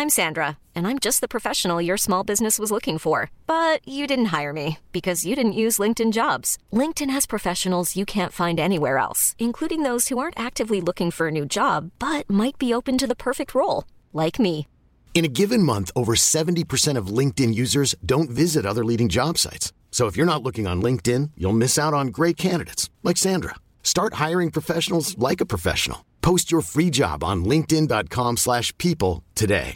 I'm Sandra, and I'm just the professional your small business was looking for. But you didn't hire me because you didn't use LinkedIn Jobs. LinkedIn has professionals you can't find anywhere else, including those who aren't actively looking for a new job, but might be open to the perfect role, like me. In a given month, over 70% of LinkedIn users don't visit other leading job sites. So if you're not looking on LinkedIn, you'll miss out on great candidates like Sandra. Start hiring professionals like a professional. Post your free job on linkedin.com/people today.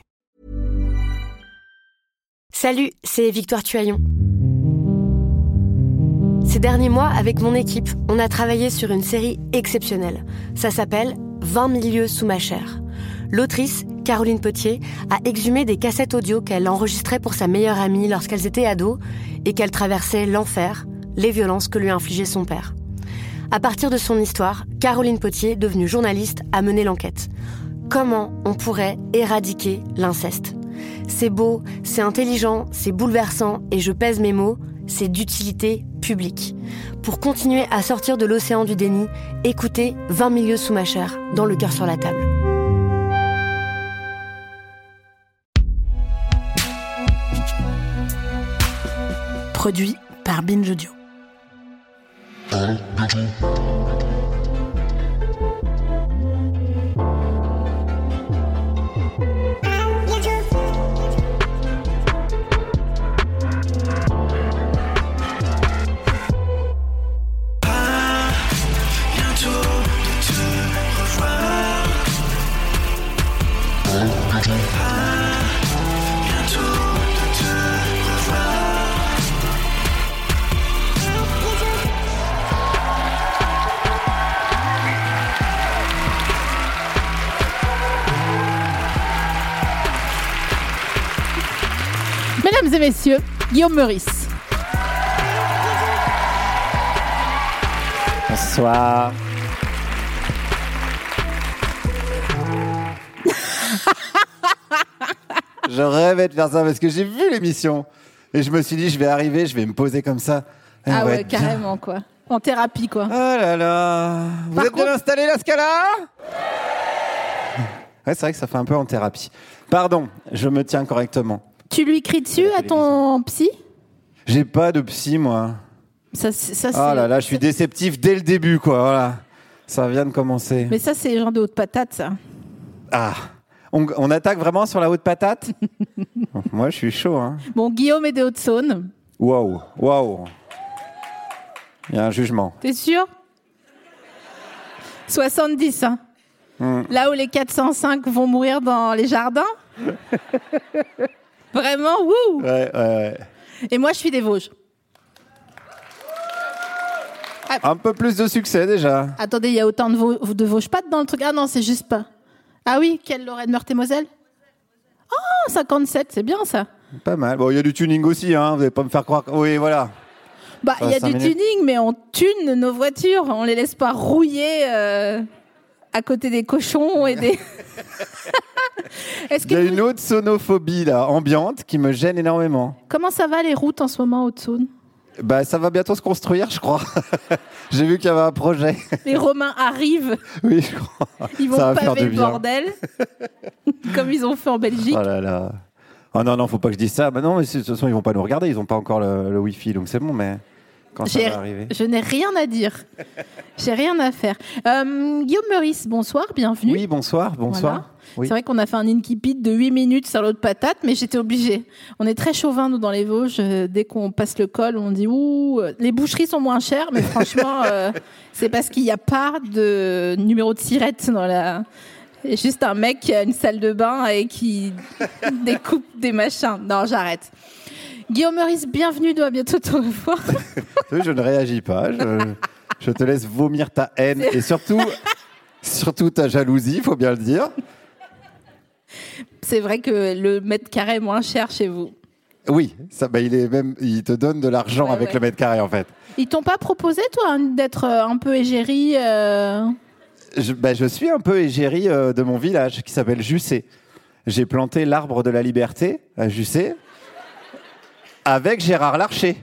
Salut, c'est Victoire Tuaillon. Ces derniers mois, avec mon équipe, on a travaillé sur une série exceptionnelle. Ça s'appelle 20 000 lieues sous ma chair. L'autrice, Caroline Potier, a exhumé des cassettes audio qu'elle enregistrait pour sa meilleure amie lorsqu'elles étaient ados et qu'elle traversait l'enfer, les violences que lui infligeait son père. À partir de son histoire, Caroline Potier, devenue journaliste, a mené l'enquête. Comment on pourrait éradiquer l'inceste ? C'est beau, c'est intelligent, c'est bouleversant et je pèse mes mots, c'est d'utilité publique. Pour continuer à sortir de l'océan du déni, écoutez 20 000 lieues sous ma chair, dans Le cœur sur la table. Produit par Binge Audio. Mesdames et messieurs, Guillaume Meurice. Bonsoir. Je rêvais de faire ça parce que j'ai vu l'émission et je me suis dit je vais arriver, je vais me poser comme ça. Ah ouais, carrément bien. Quoi. En thérapie quoi. Oh là là. Vous êtes bien installé la Scala ? Ouais, c'est vrai que ça fait un peu en thérapie. Pardon, je me tiens correctement. Tu lui cries dessus à ton psy ? J'ai pas de psy moi. Ça, c'est... Oh là là, je suis déceptif dès le début quoi. Voilà. Ça vient de commencer. Mais ça c'est genre de haute patate ça. Ah. On attaque vraiment sur la haute patate ? Moi, je suis chaud. Hein. Bon, Guillaume est des Hauts-de-Saône. Waouh. Il y a un jugement. T'es sûr ? 70, hein. Là où les 405 vont mourir dans les jardins ? Vraiment, wouh ! Ouais. Et moi, je suis des Vosges. Un peu plus de succès, déjà. Attendez, il y a autant de Vosges-Pattes dans le truc ? Ah non, c'est juste pas... Ah oui, quelle Lorraine Meurthe-et-Moselle ? Oh, 57, c'est bien ça. Pas mal. Bon, il y a du tuning aussi, hein. Vous n'allez pas me faire croire. Oui, voilà. Bah, il y a du tuning, mais on tune nos voitures. On les laisse pas rouiller à côté des cochons et des. Il y a une autre sonophobie là, ambiante, qui me gêne énormément. Comment ça va les routes en ce moment, Haute-Saône ? Bah, ça va bientôt se construire, je crois. J'ai vu qu'il y avait un projet. Les Romains arrivent. Oui, je crois. Ils vont paver le bordel, comme ils ont fait en Belgique. Oh là là. Oh non, faut pas que je dise ça. Bah non, mais de toute façon, ils vont pas nous regarder. Ils ont pas encore le Wi-Fi, donc c'est bon. Mais quand ça va arriver. Je n'ai rien à dire. J'ai rien à faire. Guillaume Meurice, bonsoir, bienvenue. Oui, bonsoir. Voilà. Oui. C'est vrai qu'on a fait un incipit de 8 minutes sur l'autre patate, mais j'étais obligée. On est très chauvin, nous, dans les Vosges. Dès qu'on passe le col, on dit « Ouh, les boucheries sont moins chères », mais franchement, c'est parce qu'il n'y a pas de numéro de sirette dans la... Il y a juste un mec qui a une salle de bain et qui découpe des machins. Non, j'arrête. Guillaume Meurice, bienvenue, doit bientôt te revoir. Je ne réagis pas. Je te laisse vomir ta haine et surtout ta jalousie, il faut bien le dire. C'est vrai que le mètre carré est moins cher chez vous. Oui, ça, il te donne de l'argent avec le mètre carré en fait. Ils t'ont pas proposé toi d'être un peu égérie Je suis un peu égérie de mon village qui s'appelle Jussé. J'ai planté l'arbre de la liberté à Jussé avec Gérard Larcher.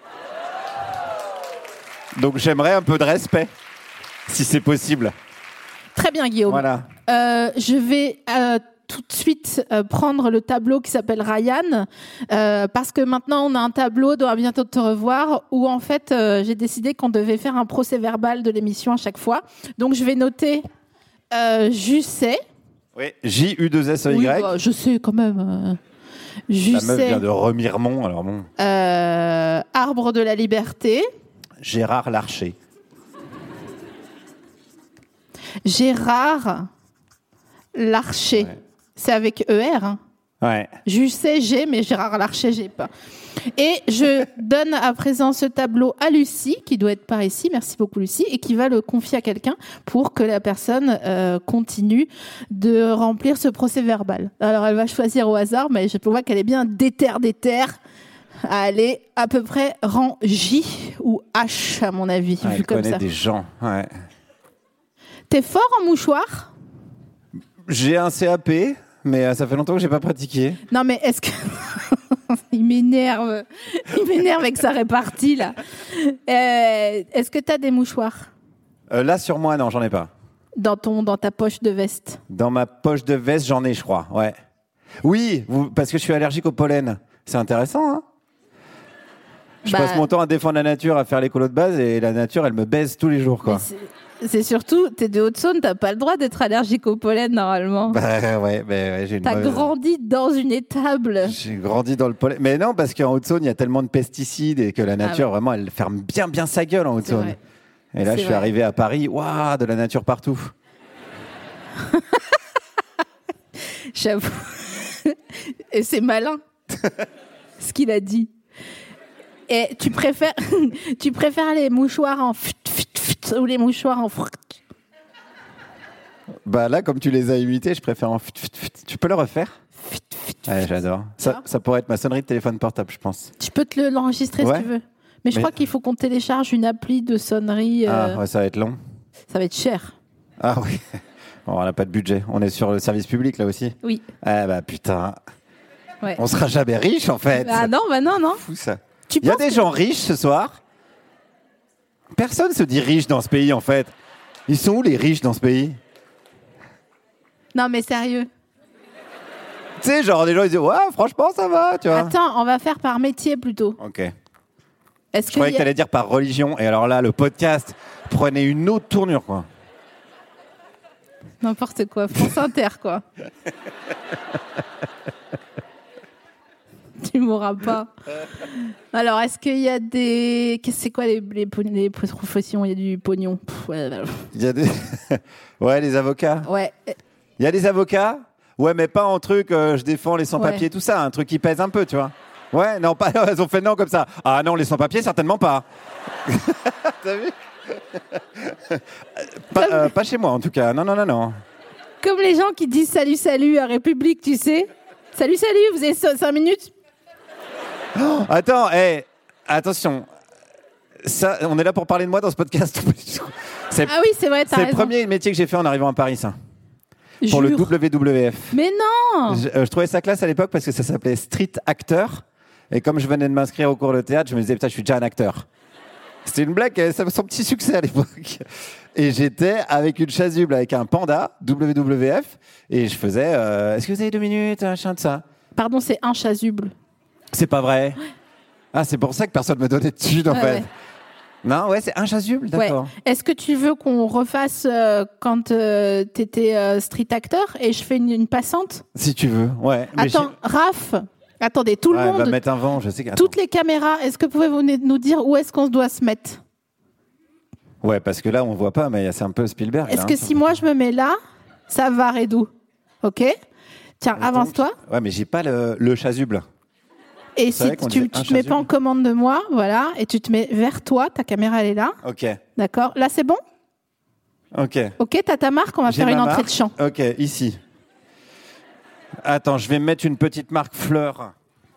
Donc j'aimerais un peu de respect, si c'est possible. Très bien Guillaume. Voilà. Je vais tout de suite prendre le tableau qui s'appelle Ryan, parce que maintenant on a un tableau dans À bientôt te revoir, où en fait j'ai décidé qu'on devait faire un procès-verbal de l'émission à chaque fois. Donc je vais noter Jusset. Oui, J-U-2-S-E-Y. Oui, bah, je sais quand même. La meuf vient de Remiremont, alors bon. Arbre de la liberté. Gérard Larcher. Gérard Larcher. Ouais. C'est avec ER. Hein. Ouais. Jusset, j'ai, mais Gérard Larcher, j'ai pas. Et je donne à présent ce tableau à Lucie, qui doit être par ici. Merci beaucoup, Lucie. Et qui va le confier à quelqu'un pour que la personne continue de remplir ce procès-verbal. Alors, elle va choisir au hasard, mais je vois qu'elle est bien déter à aller à peu près rang J ou H, à mon avis. Ouais, vu elle comme connaît ça. des gens, ouais. T'es fort en mouchoir ? J'ai un CAP, mais ça fait longtemps que j'ai pas pratiqué. Non, mais est-ce que... Il m'énerve avec sa répartie, là. Est-ce que t'as des mouchoirs ? Là, sur moi, non, j'en ai pas. Dans ta poche de veste ? Dans ma poche de veste, j'en ai, je crois, ouais. Oui, parce que je suis allergique au pollen. C'est intéressant, hein ? Je passe mon temps à défendre la nature, à faire l'écolo de base, et la nature, elle me baise tous les jours, quoi. C'est surtout, t'es de Haute-Saône, t'as pas le droit d'être allergique au pollen, normalement. Ouais, j'ai une T'as grandi dans une étable. J'ai grandi dans le pollen. Mais non, parce qu'en Haute-Saône, il y a tellement de pesticides et que la nature, vraiment, elle ferme bien sa gueule en Haute-Saône. Et là, je suis arrivé à Paris, waouh, de la nature partout. J'avoue. Et c'est malin, ce qu'il a dit. Et tu préfères les mouchoirs en ou les mouchoirs en Bah là, comme tu les as imités, je préfère en Tu peux le refaire ? Ouais, j'adore. Ça pourrait être ma sonnerie de téléphone portable, je pense. Tu peux te l'enregistrer si tu veux. Mais je crois qu'il faut qu'on télécharge une appli de sonnerie. Ah ouais, ça va être long. Ça va être cher. Ah oui. Bon, on n'a pas de budget. On est sur le service public là aussi. Oui. Ah bah putain. Ouais. On sera jamais riche en fait. Ah non, non. C'est fou ça. Il y a des gens riches ce soir. Personne se dit riche dans ce pays en fait. Ils sont où les riches dans ce pays ? Non mais sérieux. Tu sais, genre des gens ils disent ouais, franchement ça va, tu vois. Attends, on va faire par métier plutôt. Ok. Je croyais que t'allais dire par religion. Et alors là, le podcast prenait une autre tournure, quoi. N'importe quoi. France Inter, quoi. Tu m'auras pas. Alors, est-ce qu'il y a des... C'est quoi les professions ? Il y a du pognon. Il y a des... Ouais, les avocats. Ouais. Il y a des avocats ? Ouais, mais pas en truc, je défends les sans-papiers, tout ça. Un truc qui pèse un peu, tu vois. Ouais, non, pas, elles ont fait non comme ça. Ah non, les sans-papiers, certainement pas. T'as vu ? Pas chez moi, en tout cas. Non. Comme les gens qui disent salut à République, tu sais. Salut, vous avez 5 minutes ? Oh, attends, attention. Ça, on est là pour parler de moi dans ce podcast. Ah oui, c'est vrai, t'as raison. C'est le premier métier que j'ai fait en arrivant à Paris, ça. Pour le WWF. Mais non ! Je trouvais ça classe à l'époque parce que ça s'appelait Street Actor. Et comme je venais de m'inscrire au cours de théâtre, je me disais, putain, je suis déjà un acteur. C'était une blague, ça avait son petit succès à l'époque. Et j'étais avec une chasuble, avec un panda, WWF, et je faisais, est-ce que vous avez 2 minutes, un chien de ça ? Pardon, c'est un chasuble. C'est pas vrai ? Ah, c'est pour ça que personne me donnait de thunes, en fait. Ouais. Non, ouais, c'est un chasuble, d'accord. Ouais. Est-ce que tu veux qu'on refasse quand t'étais street acteur et je fais une passante ? Si tu veux, ouais. Attends, Raph, attendez, tout le monde. On va mettre un vent, je sais. Toutes les caméras, est-ce que pouvez-vous nous dire où est-ce qu'on doit se mettre ? Ouais, parce que là, on voit pas, mais c'est un peu Spielberg. Est-ce que si moi je me mets là, ça va Redou ? Ok ? Tiens, avance-toi. Ouais, mais j'ai pas le chasuble. Et si tu te mets pas en commande de moi, voilà, et tu te mets vers toi, ta caméra elle est là. Ok. D'accord. Là c'est bon ? Ok. Ok, t'as ta marque, on va faire une entrée de chant. Ok, ici. Attends, je vais mettre une petite marque fleur.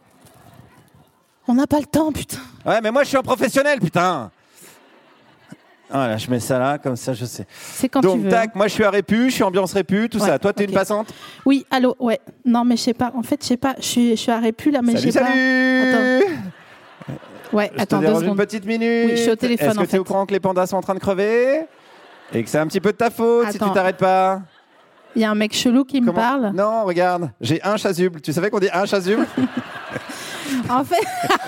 On n'a pas le temps, putain. Ouais, mais moi je suis un professionnel, putain. Voilà, je mets ça là, comme ça je sais. C'est quand tu veux. Donc tac, moi je suis à Répu, je suis ambiance Répu, tout ça. Toi t'es une passante ? Oui, allô, ouais. Non mais je sais pas, en fait je sais pas, je suis à Répu là, mais je sais pas. Salut. Attends. Ouais, attends 2 secondes. Une petite minute. Oui, je suis au téléphone. Est-ce que tu es au courant que les pandas sont en train de crever ? Et que c'est un petit peu de ta faute si tu t'arrêtes pas ? Il y a un mec chelou qui me parle. Non, regarde, j'ai un chasuble. Tu savais qu'on dit un chasuble? En fait...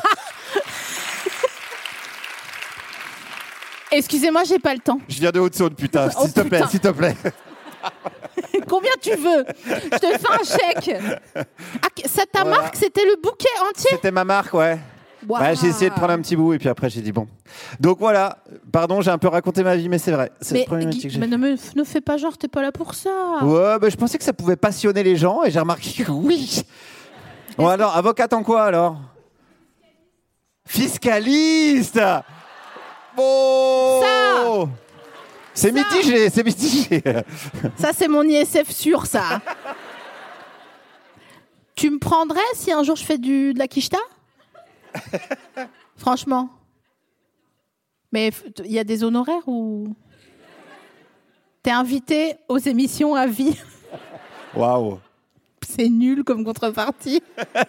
Excusez-moi, j'ai pas le temps. Je viens de Haute-Saône, putain. Oh, S'il te plaît, putain. s'il te plaît. Combien tu veux? Je te fais un chèque. Ah, ça ta marque, c'était le bouquet entier? C'était ma marque, ouais. Wow. Bah, j'ai essayé de prendre un petit bout et puis après j'ai dit bon. Donc voilà, pardon, j'ai un peu raconté ma vie, mais c'est vrai. C'est problématique que j'ai. Mais ne fais pas genre, t'es pas là pour ça. Ouais, bah, je pensais que ça pouvait passionner les gens et j'ai remarqué que oui. Bon alors, avocate en quoi alors? Fiscaliste. Bon. Ça. C'est mitigé, c'est mitigé. Ça, c'est mon ISF sûr, ça. Tu me prendrais si un jour je fais de la quicheta? Franchement. Mais il y a des honoraires ou... T'es invité aux émissions à vie. Waouh. C'est nul comme contrepartie.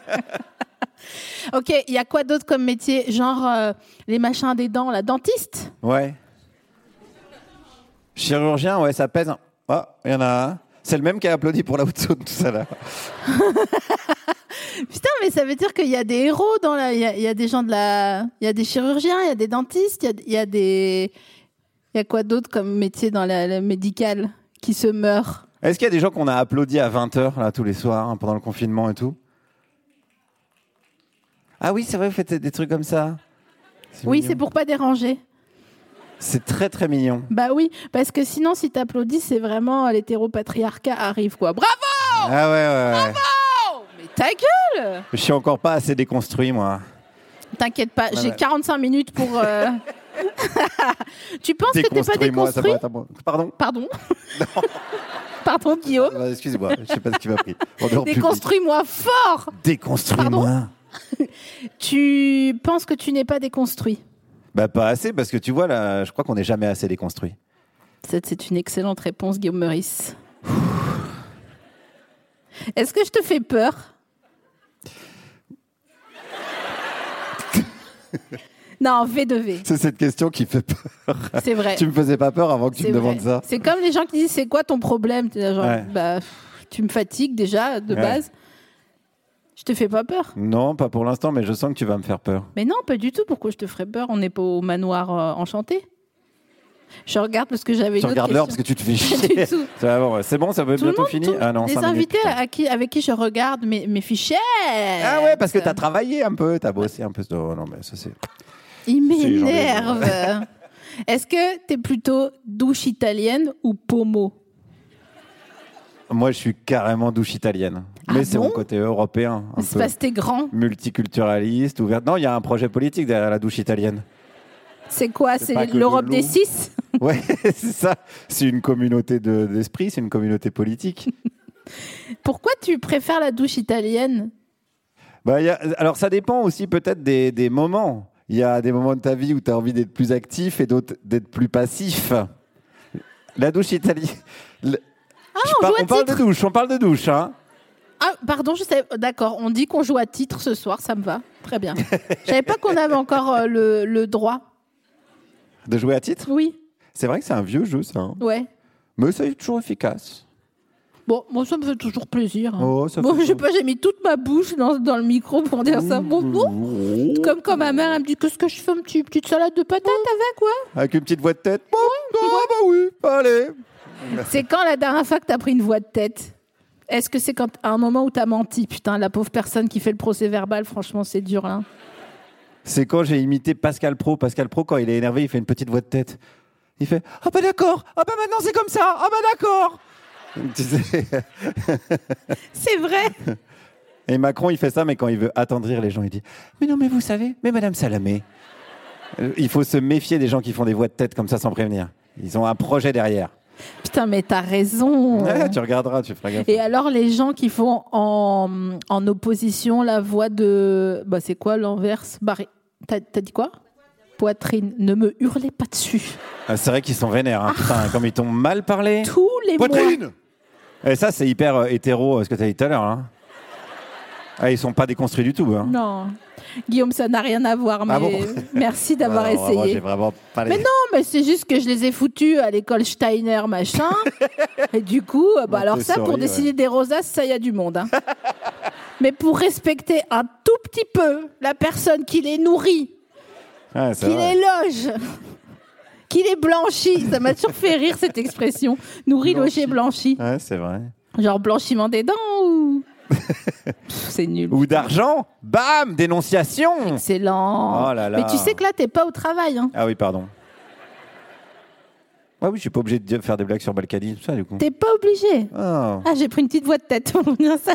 Ok, il y a quoi d'autre comme métier? Genre les machins des dents, la dentiste? Ouais. Chirurgien, ouais, ça pèse. Oh, il y en a un. C'est le même qui a applaudi pour la Haute-Saône tout à l'heure. Putain, mais ça veut dire qu'il y a des héros dans la... Il y a des gens de la... Il y a des chirurgiens, il y a des dentistes, il y a des... Il y a quoi d'autre comme métier dans la médicale qui se meurt? Est-ce qu'il y a des gens qu'on a applaudi à 20h là, tous les soirs, hein, pendant le confinement et tout? Ah oui, c'est vrai, vous faites des trucs comme ça. Oui, mignon. c'est pour pas déranger. C'est très très mignon. Bah oui, parce que sinon, si t'applaudis, c'est vraiment l'hétéropatriarcat arrive, quoi. Bravo! Ah ouais. Bravo! Mais ta gueule! Je suis encore pas assez déconstruit, moi. T'inquiète pas, j'ai 45 minutes pour... Tu penses que t'es pas Déconstruis-moi, ça déconstruit? va être un bon- Pardon? Pardon? Pardon, Guillaume? Excusez-moi, je sais pas ce qui m'a pris. On est en public. Déconstruis-moi fort! Déconstruis-moi. Tu penses que tu n'es pas déconstruit? Bah pas assez, parce que tu vois, là, je crois qu'on n'est jamais assez déconstruit. C'est une excellente réponse, Guillaume Meurice. Est-ce que je te fais peur? Non, V2V. C'est cette question qui fait peur. C'est vrai. Tu me faisais pas peur avant que tu me demandes ça. C'est comme les gens qui disent c'est quoi ton problème? T'es là, genre, Ouais. bah, tu me fatigues déjà de base. Je te fais pas peur? Non, pas pour l'instant, mais je sens que tu vas me faire peur. Mais non, pas du tout. Pourquoi je te ferais peur? On n'est pas au manoir enchanté. Je regarde parce que j'avais une Tu autre regardes l'heure question. parce que tu te fais Pas du chier. tout. Ça va, bon, c'est bon, ça va Tout le bientôt monde, fini. tout- Ah non, les 5 minutes, invités putain. avec qui je regarde mes fichiers. Ah ouais, parce que t'as travaillé un peu, t'as bossé un peu. Oh non, mais ça c'est. Il Si, j'en ai m'énerve. Est-ce que t'es plutôt douche italienne ou pommeau? Moi, je suis carrément douche italienne. Mais c'est bon mon côté européen, un C'est peu parce que t'es grand. multiculturaliste, ouvert. Non, il y a un projet politique derrière la douche italienne. C'est quoi? C'est C'est pas que l'Europe de des l'eau. 6? Ouais, c'est ça. C'est une communauté d'esprit, c'est une communauté politique. Pourquoi tu préfères la douche italienne? Bah, alors, ça dépend aussi peut-être des moments. Il y a des moments de ta vie où tu as envie d'être plus actif et d'autres d'être plus passif. La douche italienne. On parle de douche, on parle de douche, hein. Ah, pardon, je sais. D'accord, on dit qu'on joue à titre ce soir, ça me va. Très bien. Je savais pas qu'on avait encore le droit. De jouer à titre? Oui, C'est vrai que c'est un vieux jeu, ça. Hein. ouais. Mais ça est toujours efficace. Bon, moi, ça me fait toujours plaisir. hein. Oh, ça Bon, fait je sais pas, j'ai mis toute ma bouche dans le micro pour dire ça. Bon, non. Comme quand ma mère, elle me dit, qu'est-ce que je fais, une petite salade de patates avec, quoi? Avec une petite voix de tête. Bon, bah oui, allez. C'est quand la dernière fois que t'as pris une voix de tête? Est-ce que c'est à un moment où t'as menti? Putain, la pauvre personne qui fait le procès verbal, franchement, c'est dur, là. C'est quand j'ai imité Pascal Pro. Pascal Pro, quand il est énervé, il fait une petite voix de tête. Il fait « Ah bah d'accord, ah bah maintenant c'est comme ça, ah bah d'accord !» Tu sais. C'est vrai. Et Macron, il fait ça, mais quand il veut attendrir les gens, il dit « Mais non, mais vous savez, mais Madame Salamé, il faut se méfier des gens qui font des voix de tête comme ça sans prévenir. Ils ont un projet derrière. » Putain, mais t'as raison. Ouais, tu regarderas, tu feras gaffe. Et alors, les gens qui font en opposition la voix de... Bah, c'est quoi l'inverse? T'as dit quoi? Poitrine. Ne me hurlez pas dessus. Ah, c'est vrai qu'ils sont vénères, hein. Putain, comme ils t'ont mal parlé. Tous les mois. Poitrine. Et ça, c'est hyper hétéro, ce que tu as dit tout à l'heure. Hein. Ah, ils sont pas déconstruits du tout. Hein. Non. Guillaume, ça n'a rien à voir, mais Ah bon merci d'avoir Alors, essayé. moi, j'ai vraiment pas les... Mais non, mais c'est juste que je les ai foutus à l'école Steiner, machin. Et du coup, alors ça, pour dessiner des rosaces, ça y a du monde. Hein. Mais pour respecter un tout petit peu la personne qui les nourrit, qui les loge, qui les blanchit, ça m'a toujours fait rire cette expression. Nourri, logé, blanchi. Ouais, c'est vrai. Genre blanchiment des dents ou... C'est nul. Ou d'argent, bam, dénonciation. Excellent. Oh là là. Mais tu sais que là, t'es pas au travail. Hein. Ah oui, pardon. Ouais, oui, je suis pas obligé de faire des blagues sur Balkany, tout ça, du coup. T'es pas obligé. Oh. Ah, j'ai pris une petite voix de tête pour dire ça.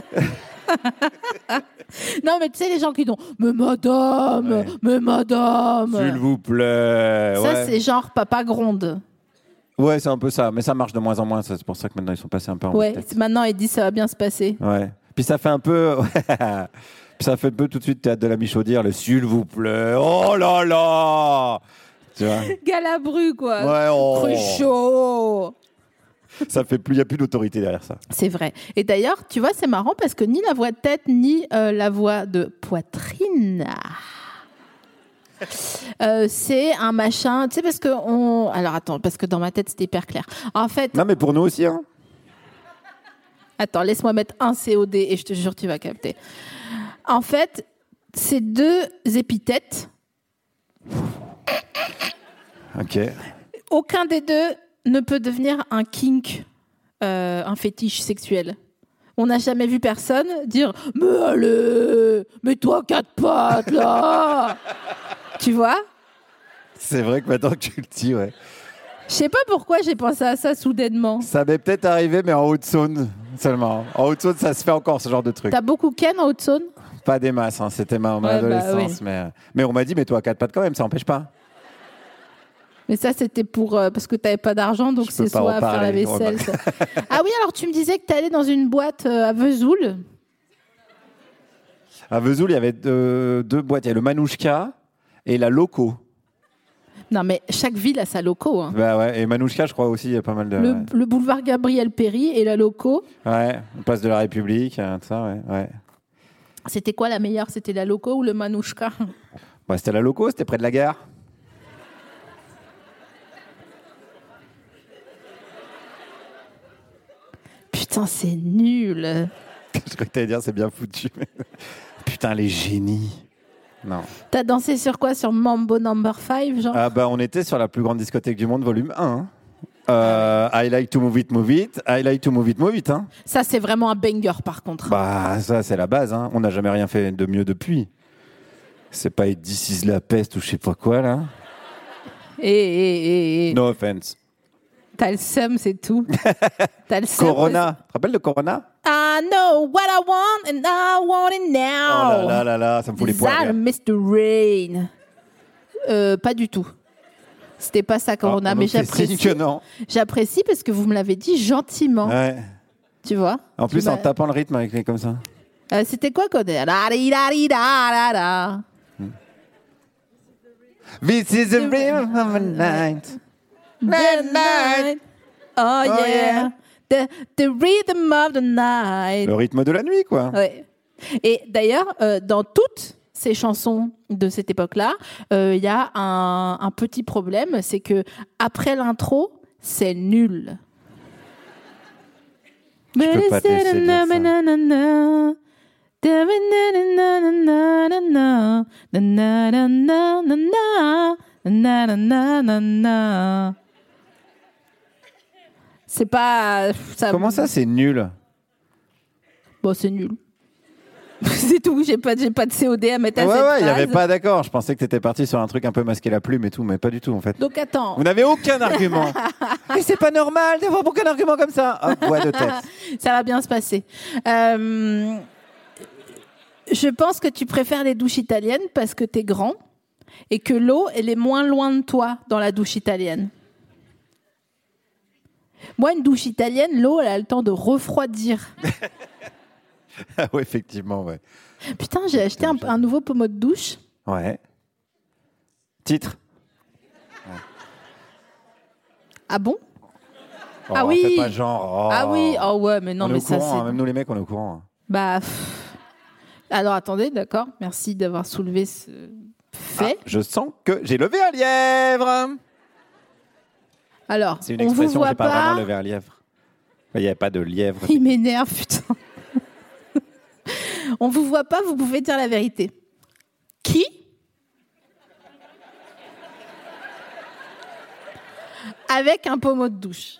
Non, mais tu sais, les gens qui disent mais madame, S'il vous plaît. Ça, ouais. c'est genre papa gronde. Ouais, c'est un peu ça. Mais ça marche de moins en moins. C'est pour ça que maintenant, ils sont passés un peu en Ouais, tête. maintenant, il dit ça va bien se passer. Ouais. Puis ça fait un peu... Puis ça fait un peu tout de suite théâtre de la Michaudière, le s'il vous plaît. Oh là là. Tu vois. Galabru, quoi. Ouais, oh. Cruchot. Ça fait plus... Il n'y a plus d'autorité derrière ça. C'est vrai. Et d'ailleurs, tu vois, c'est marrant parce que ni la voix de tête, ni la voix de poitrine... c'est un machin, tu sais, parce que alors attends, parce que dans ma tête c'était hyper clair. En fait, Non, mais pour nous aussi, hein. Attends, laisse-moi mettre un COD et je te jure tu vas capter. En fait, ces deux épithètes, Ok. aucun des deux ne peut devenir un kink, un fétiche sexuel. On n'a jamais vu personne dire « Mais allez, mets-toi 4 pattes, là !» Tu vois ? C'est vrai que maintenant que tu le dis, ouais. Je sais pas pourquoi j'ai pensé à ça soudainement. Ça m'est peut-être arrivé, mais en Haute-Saône seulement. En Haute-Saône, ça se fait encore, ce genre de truc. T'as beaucoup ken en Haute-Saône ? Pas des masses, hein. C'était ma Ouais, adolescence. oui. Mais on m'a dit, mets-toi à 4 pattes quand même, ça n'empêche pas. Mais ça, c'était pour parce que t'avais pas d'argent, donc Je peux c'est pas soit en à faire la parler. vaisselle. Ça. Ah oui, alors tu me disais que t'allais dans une boîte à Vesoul. À Vesoul, il y avait deux boîtes. Il y a le Manouchka et la Loco. Non, mais chaque ville a sa loco. Hein. Bah ouais, et Manouchka, je crois aussi, il y a pas mal de... Le boulevard Gabriel Péry et la loco. Ouais, on passe de la République, tout ça, ouais. C'était quoi la meilleure ? C'était la loco ou le manouchka ? Bah, c'était la Loco, c'était près de la gare. Putain, c'est nul. Je crois que t'allais dire, c'est bien foutu. Putain, les génies. Non. T'as dansé sur quoi ? Sur Mambo Number 5, genre ? Ah bah, on était sur la plus grande discothèque du monde, volume 1. I like to move it, I like to move it, hein. Ça, c'est vraiment un banger, par contre. Bah, ça, c'est la base, hein. On n'a jamais rien fait de mieux depuis. C'est pas This is la peste ou je sais pas quoi, là. Et. No offense. T'as le seum, c'est tout. T'as le seum. Corona. Tu te rappelles de Corona? I know what I want and I want it now. Oh là là là, ça me fout les poils. That Mr. Rain. Pas du tout. C'était pas ça, Corona, mais j'apprécie. Que non. J'apprécie parce que vous me l'avez dit gentiment. Ouais. Tu vois? En plus, en tapant le rythme avec les comme ça. C'était quoi, Corona? This is the rhythm of the night. Night. Oh yeah. The rhythm of the night. Le rythme de la nuit, quoi. Ouais. Et d'ailleurs, dans toutes ces chansons de cette époque-là, il y a un petit problème, c'est que après l'intro, c'est nul. Je peux pas te laisser dire ça. C'est pas... Comment ça, c'est nul? Bon, c'est nul. C'est tout, j'ai pas de COD à mettre à cette phrase. Ouais, il n'y avait pas d'accord. Je pensais que tu étais parti sur un truc un peu masquer la plume et tout, mais pas du tout, en fait. Donc attends. Vous n'avez aucun argument. Mais c'est pas normal d'avoir aucun argument comme ça. Hop, voix de tête. Ça va bien se passer. Je pense que tu préfères les douches italiennes parce que t'es grand et que l'eau, elle est moins loin de toi dans la douche italienne. Moi, une douche italienne, l'eau, elle a le temps de refroidir. Ah ouais, effectivement, ouais. Putain, j'ai acheté un nouveau pommeau de douche. Ouais. Titre. Ouais. Ah bon? Oh, ah oui. Fais pas genre. Oh. Ah oui. Oh ouais, mais non, on est mais au courant, ça c'est. hein, même nous les mecs, on est au courant. Bah. Alors attendez, d'accord. Merci d'avoir soulevé ce fait. Je sens que j'ai levé un lièvre. Alors, C'est une on vous expression, voit j'ai pas vraiment pas. levé un lièvre. Il n'y avait pas de lièvre. Il m'énerve, putain. On vous voit pas, vous pouvez dire la vérité. Qui avec un pommeau de douche?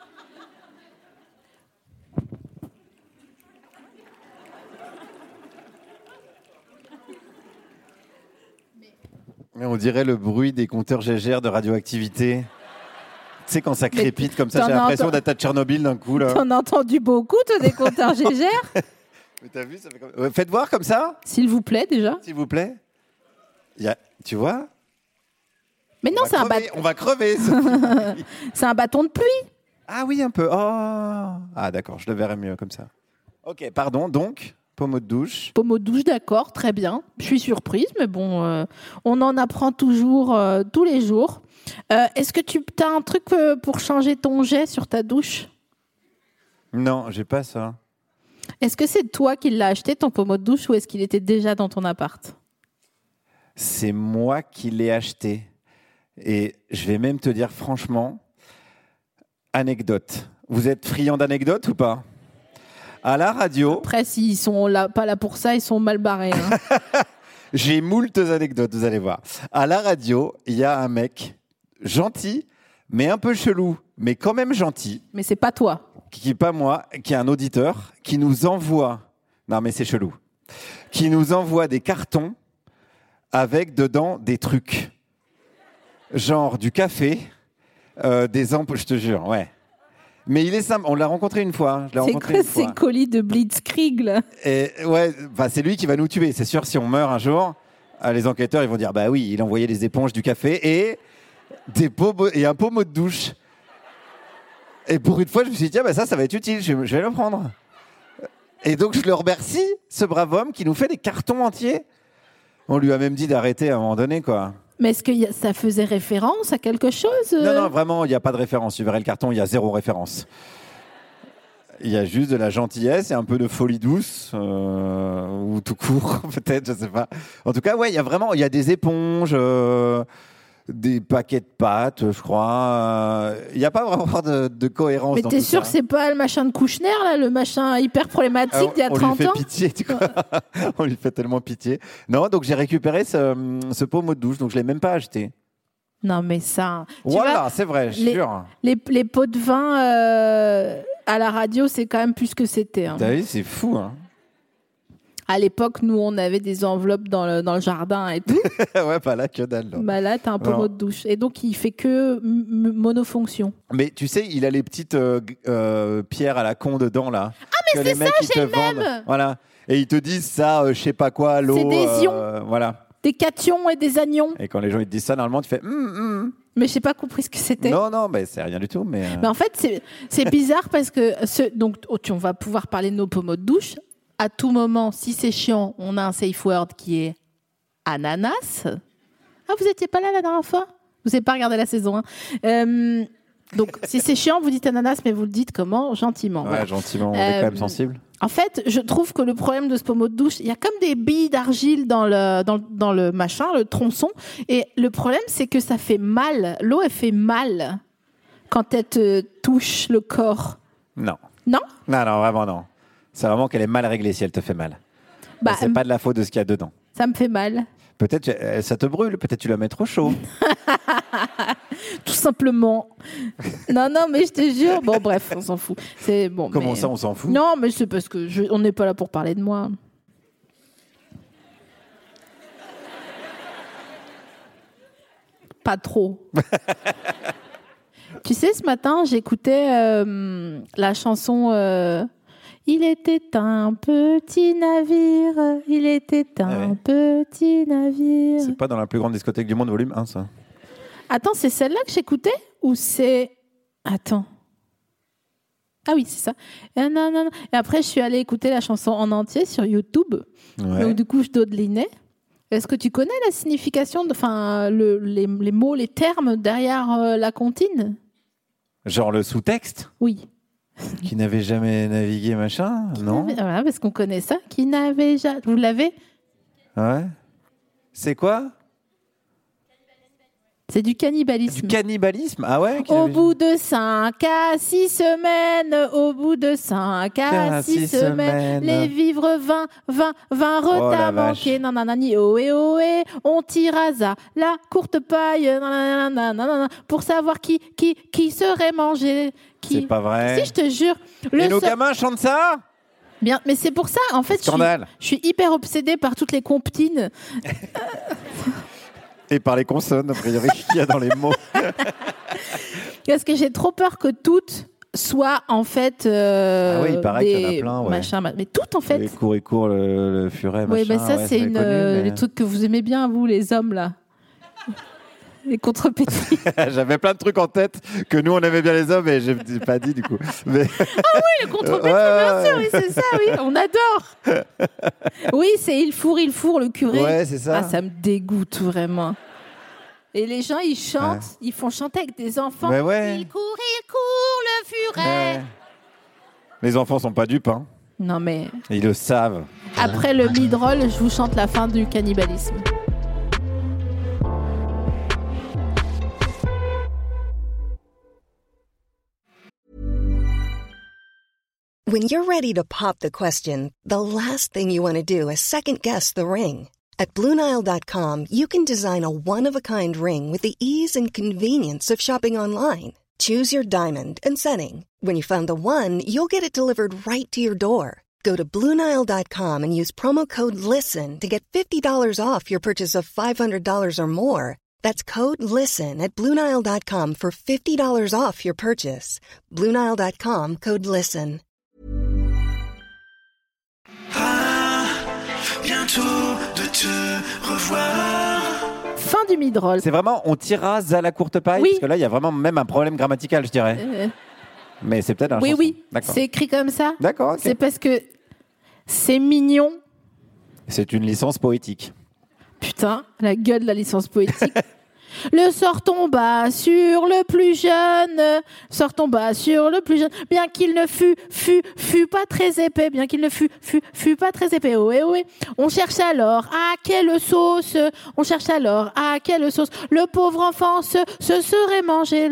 Mais on dirait le bruit des compteurs GGR de radioactivité. Tu sais, quand ça crépite comme ça, t'en j'ai as l'impression enten- d'être à Tchernobyl d'un coup. Là. T'en as entendu beaucoup, toi, des compteurs GGR? Mais t'as vu, ça fait comme... Faites voir comme ça, S'il vous plaît, déjà. s'il vous plaît. Tu vois? Mais non, c'est On va crever. c'est un bâton de pluie. Ah oui, un peu. Oh. Ah d'accord, je le verrai mieux comme ça. Ok, pardon. Donc, pommeau de douche. Pommeau de douche, d'accord, très bien. Je suis surprise, mais bon, on en apprend toujours, tous les jours. Est-ce que tu as un truc pour changer ton jet sur ta douche? Non, j'ai pas ça. Est-ce que c'est toi qui l'as acheté, ton pommeau de douche, ou est-ce qu'il était déjà dans ton appart? C'est moi qui l'ai acheté. Et je vais même te dire franchement, anecdote. Vous êtes friand d'anecdotes ou pas? À la radio, Après, s'ils sont là, pas là pour ça, ils sont mal barrés. Hein. j'ai moultes anecdotes, vous allez voir. À la radio, il y a un mec gentil, mais un peu chelou, mais quand même gentil, Mais c'est pas toi. qui est pas moi, qui est un auditeur, qui nous envoie, non mais c'est chelou, qui nous envoie des cartons avec dedans des trucs. Genre du café, des ampoules, je te jure, ouais. Mais il est simple, on l'a rencontré une fois. Je l'ai C'est rencontré quoi une ces fois. colis de Blitzkrieg, là? Et ouais, bah, c'est lui qui va nous tuer. C'est sûr, si on meurt un jour, les enquêteurs ils vont dire bah oui, il envoyait des éponges, du café et un pommeau de douche. Et pour une fois, je me suis dit tiens, bah ça va être utile, je vais le prendre. Et donc je le remercie, ce brave homme qui nous fait des cartons entiers. On lui a même dit d'arrêter à un moment donné, quoi. Mais est-ce que ça faisait référence à quelque chose? Non, vraiment, il n'y a pas de référence. Tu verrais le carton, il y a 0 référence. Il y a juste de la gentillesse et un peu de folie douce, ou tout court, peut-être, je sais pas. En tout cas, ouais, il y a des éponges, des paquets de pâtes, je crois. Il n'y a pas vraiment de cohérence Mais dans t'es tout sûr ça. que c'est pas le machin de Kouchner, là, le machin hyper problématique d'il y a 30 On lui fait ans? pitié, tu vois. On lui fait tellement pitié. Non, donc j'ai récupéré ce pommeau de douche, donc je l'ai même pas acheté. Non, mais ça... tu Voilà, vois, c'est vrai, je les- jure. les pots de vin à la radio, c'est quand même plus que c'était. Hein. T'as vu, c'est fou, hein. À l'époque, nous, on avait des enveloppes dans le jardin et tout. Ouais, pas là, que dalle. là. Bah là, t'as un pommeau Non. de douche. Et donc, il fait que monofonction. Mais tu sais, il a les petites pierres à la con dedans, là. Ah, mais c'est ça, j'ai le même. Voilà. Et ils te disent ça, je sais pas quoi, l'eau. C'est des ions. Voilà. Des cations et des anions. Et quand les gens ils te disent ça, normalement, tu fais Mais j'ai pas compris ce que c'était. Non, mais c'est rien du tout. Mais, Mais en fait, c'est bizarre parce que donc on va pouvoir parler de nos pommeaux de douche. À tout moment, si c'est chiant, on a un safe word qui est ananas. Ah, vous étiez pas là la dernière fois? Vous n'avez pas regardé la saison 1. Donc, si c'est chiant, vous dites ananas, mais vous le dites comment? Gentiment. ouais, Voilà. gentiment, on est quand même sensible. En fait, je trouve que le problème de ce pommeau de douche, il y a comme des billes d'argile dans le machin, le tronçon. Et le problème, c'est que ça fait mal. L'eau, elle fait mal quand elle te touche le corps. Non. Non? Non, vraiment non. C'est vraiment qu'elle est mal réglée si elle te fait mal. Bah, c'est pas de la faute de ce qu'il y a dedans. ça me fait mal. Peut-être ça te brûle, peut-être tu la mets trop chaud. Tout simplement. Non, mais je te jure. Bon, bref, on s'en fout. C'est bon. Comment mais- ça, on s'en fout? Non, mais c'est parce que on n'est pas là pour parler de moi. Pas trop. Tu sais, ce matin, j'écoutais la chanson Il était un petit navire, il était un petit navire. C'est pas dans la plus grande discothèque du monde, volume 1, ça. Attends, c'est celle-là que j'écoutais ou c'est... Attends. Ah oui, c'est ça. Non. Et après, je suis allée écouter la chanson en entier sur YouTube. Ouais. Donc, du coup, je dodelinais. Est-ce que tu connais la signification, enfin, les mots, les termes derrière la comptine? Genre le sous-texte Oui. qui n'avait jamais navigué, machin, non? Voilà, parce qu'on connaît ça. Qui n'avait jamais... Vous l'avez? Ouais. C'est quoi? C'est du cannibalisme. Du cannibalisme? Ah ouais? Au bout de 5 à 6 semaines, au bout de 5 à 6 semaines, les vivres 20 retards manqués, nananani, ohé, on tire à ça, la courte paille, nanana, pour savoir qui serait mangé. C'est pas vrai. Si, je te jure. Et nos gamins chantent ça? Bien, mais c'est pour ça, en fait, je suis hyper obsédée par toutes les comptines. Et par les consonnes, a priori, qu'il y a dans les mots. Parce que j'ai trop peur que toutes soient, en fait, ah oui, il paraît qu'il y en a plein, ouais. Machin, mais toutes, en fait. Les cours, le furet, machin. Oui, mais ça, c'est les trucs que vous aimez bien, vous, les hommes, là. Les contrepétries. J'avais plein de trucs en tête que nous, on aimait bien les hommes, et j'ai pas dit, du coup. Mais... Ah oui, les contrepétries, bien sûr, oui, c'est ça, oui, on adore. Oui, c'est il fourre, le curé. Ouais, c'est ça. Ah, ça me dégoûte, vraiment. Et les gens, ils chantent, ils font chanter avec des enfants. Mais ouais. Il court, le furet. Ouais. Les enfants sont pas dupes, hein. Non, mais... Ils le savent. Après le mid-roll, je vous chante la fin du cannibalisme. When you're ready to pop the question, the last thing you want to do is second-guess the ring. At BlueNile.com, you can design a one-of-a-kind ring with the ease and convenience of shopping online. Choose your diamond and setting. When you find the one, you'll get it delivered right to your door. Go to BlueNile.com and use promo code LISTEN to get $50 off your purchase of $500 or more. That's code LISTEN at BlueNile.com for $50 off your purchase. BlueNile.com, code LISTEN. Bientôt de te revoir. Fin du mid-roll. C'est vraiment, on tirera à la courte paille? Oui. Parce que là, il y a vraiment même un problème grammatical, je dirais. Mais c'est peut-être un chanson. Oui, d'accord. C'est écrit comme ça. D'accord, ok. C'est parce que c'est mignon. C'est une licence poétique. Putain, la gueule de la licence poétique. Le sort tomba sur le plus jeune, sort tomba sur le plus jeune, bien qu'il ne fût pas très épais, bien qu'il ne fût pas très épais, ohé, ohé. On cherche alors à quelle sauce, le pauvre enfant se serait mangé,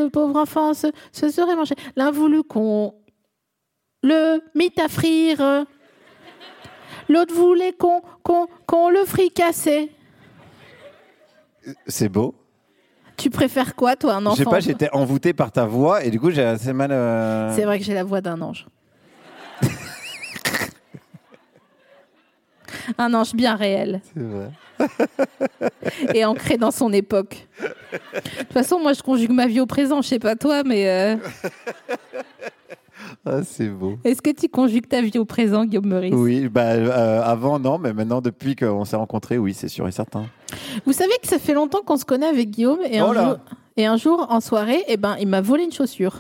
L'un voulut qu'on le mit à frire, l'autre voulait qu'on le fricassait. C'est beau. Tu préfères quoi, toi, un enfant? Je sais pas, j'étais envoûté par ta voix et du coup, j'ai assez mal... C'est vrai que j'ai la voix d'un ange. Un ange bien réel. C'est vrai. Et ancré dans son époque. De toute façon, moi, je conjugue ma vie au présent. Je sais pas toi, mais... Ah, c'est beau. Est-ce que tu conjugues ta vie au présent, Guillaume Meurice? Oui, avant, non, mais maintenant, depuis qu'on s'est rencontrés, oui, c'est sûr et certain. Vous savez que ça fait longtemps qu'on se connaît avec Guillaume et un jour, en soirée, il m'a volé une chaussure.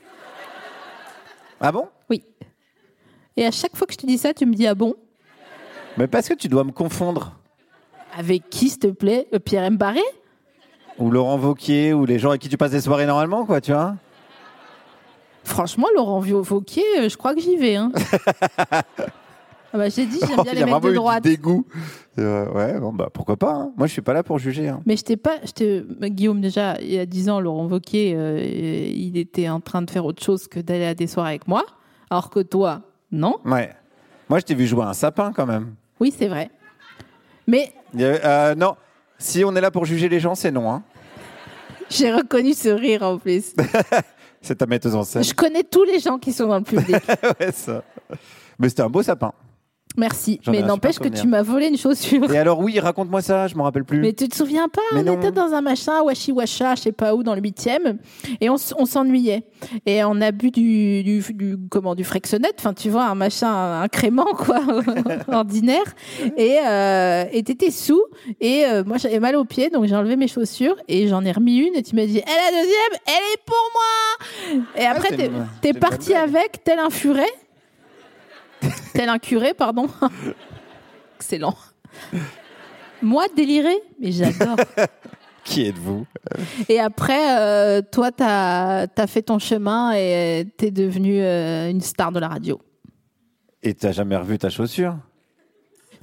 Ah bon? Oui. Et à chaque fois que je te dis ça, tu me dis ah bon? Mais parce que tu dois me confondre. Avec qui, s'il te plaît? Pierre M. Barré? Ou Laurent Wauquiez, ou les gens avec qui tu passes des soirées normalement, quoi, tu vois? Franchement, Laurent Wauquiez, je crois que j'y vais. Hein. Ah bah, j'ai dit, j'aime bien les mecs de droite. Il y a vraiment eu du dégoût. Ouais, bon, bah, pourquoi pas. Hein. Moi, je suis pas là pour juger. Hein. Mais Guillaume, déjà, il y a 10 ans, Laurent Wauquiez, il était en train de faire autre chose que d'aller à des soirées avec moi. Alors que toi, non. Ouais. Moi, je t'ai vu jouer un sapin, quand même. Oui, c'est vrai. Mais... non. Si on est là pour juger les gens, c'est non. Hein. J'ai reconnu ce rire, en plus. C'est ta metteuse en scène. Je connais tous les gens qui sont dans le public. Ouais, ça. Mais c'était un beau sapin. Merci. Mais n'empêche que tu m'as volé une chaussure. Et alors oui, raconte-moi ça, je m'en rappelle plus. Mais tu te souviens pas? On était dans un machin, Washi-Washa, je sais pas où, dans le 8e, et on s'ennuyait. Et on a bu du Frexonnet, enfin tu vois, un machin, un crément quoi, ordinaire. Et t'étais sous, et moi j'avais mal aux pieds, donc j'ai enlevé mes chaussures, et j'en ai remis une, et tu m'as dit, et la deuxième, elle est pour moi! Et après t'es parti avec, tel un furet. Tel un curé, pardon. Excellent. Moi, délirer, mais j'adore. Qui êtes-vous? Et après, toi, t'as fait ton chemin et t'es devenue une star de la radio. Et t'as jamais revu ta chaussure?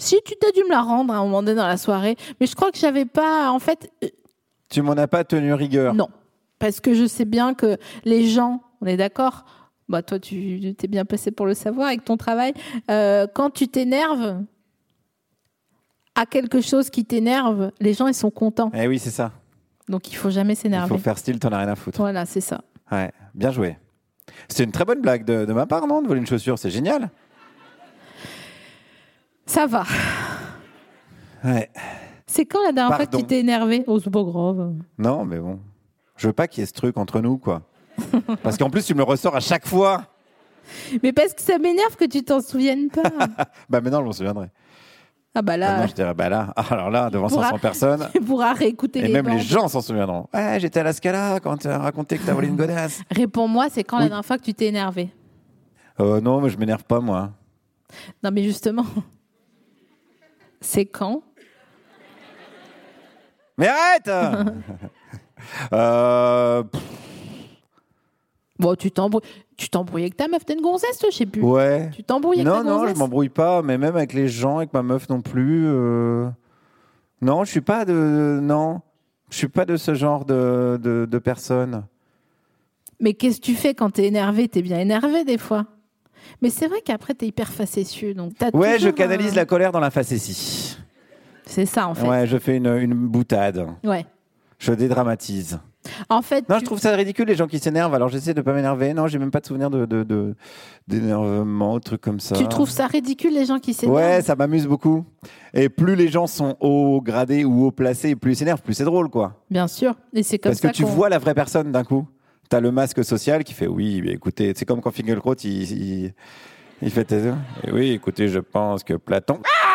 Si, tu t'as dû me la rendre à un moment donné dans la soirée, mais je crois que j'avais pas, en fait, Tu m'en as pas tenu rigueur. non, parce que je sais bien que les gens, on est d'accord. Bah toi, tu t'es bien passé pour le savoir avec ton travail. Quand tu t'énerves à quelque chose qui t'énerve, les gens ils sont contents. Eh oui, c'est ça. Donc il faut jamais Il s'énerver. faut faire style, t'en as rien à foutre. Voilà, c'est ça. Ouais, bien joué. C'est une très bonne blague de ma part, non, de voler une chaussure, c'est génial. Ça va. Ouais. C'est quand la dernière fois que Pardon. tu t'es énervé? Oh, c'est pas grave. Non, mais bon. Je veux pas qu'il y ait ce truc entre nous, quoi. Parce qu'en plus, tu me le ressors à chaque fois. Mais parce que ça m'énerve que tu t'en souviennes pas. Bah, maintenant, je m'en souviendrai. Ah bah Maintenant, là, je dirais, bah là, alors là, devant pourra- 500 personnes. tu pourras réécouter Et les même bandes. les gens s'en souviendront. Ouais, j'étais à la Scala quand tu as raconté que t'as volé une godasse. Réponds-moi, c'est quand la Oui. dernière fois que tu t'es énervé? Non, mais je m'énerve pas, moi. Non mais justement, c'est quand? Mais arrête Bon, tu t'embrouilles avec ta meuf, t'es une gonzesse, toi, je sais plus. Ouais. Tu t'embrouilles avec Non, ta non, gonzesse? je m'embrouille pas, mais même avec les gens, avec ma meuf non plus. Non, je suis pas de. Non. Je suis pas de ce genre de personne. Mais qu'est-ce que tu fais quand t'es énervé? T'es bien énervé des fois. Mais c'est vrai qu'après, t'es hyper facétieux. Donc t'as Ouais, je toujours canalise un- la colère dans la facétie. C'est ça, en fait. Ouais, je fais une boutade. Ouais. Je dédramatise. En fait, Non, je trouve ça ridicule, les gens qui s'énervent. Alors j'essaie de pas m'énerver. Non, j'ai même pas de souvenir d'énervement, trucs comme ça. tu trouves ça ridicule, les gens qui s'énervent? Ouais, ça m'amuse beaucoup. Et plus les gens sont haut gradés ou haut placés, plus ils s'énervent, plus c'est drôle, quoi. Bien sûr. Et c'est comme Parce que ça tu qu'on- vois la vraie personne d'un coup. T'as le masque social qui fait oui, mais écoutez, c'est comme quand Finkielkraut, il fait tes yeux. Et oui, écoutez, je pense que Platon.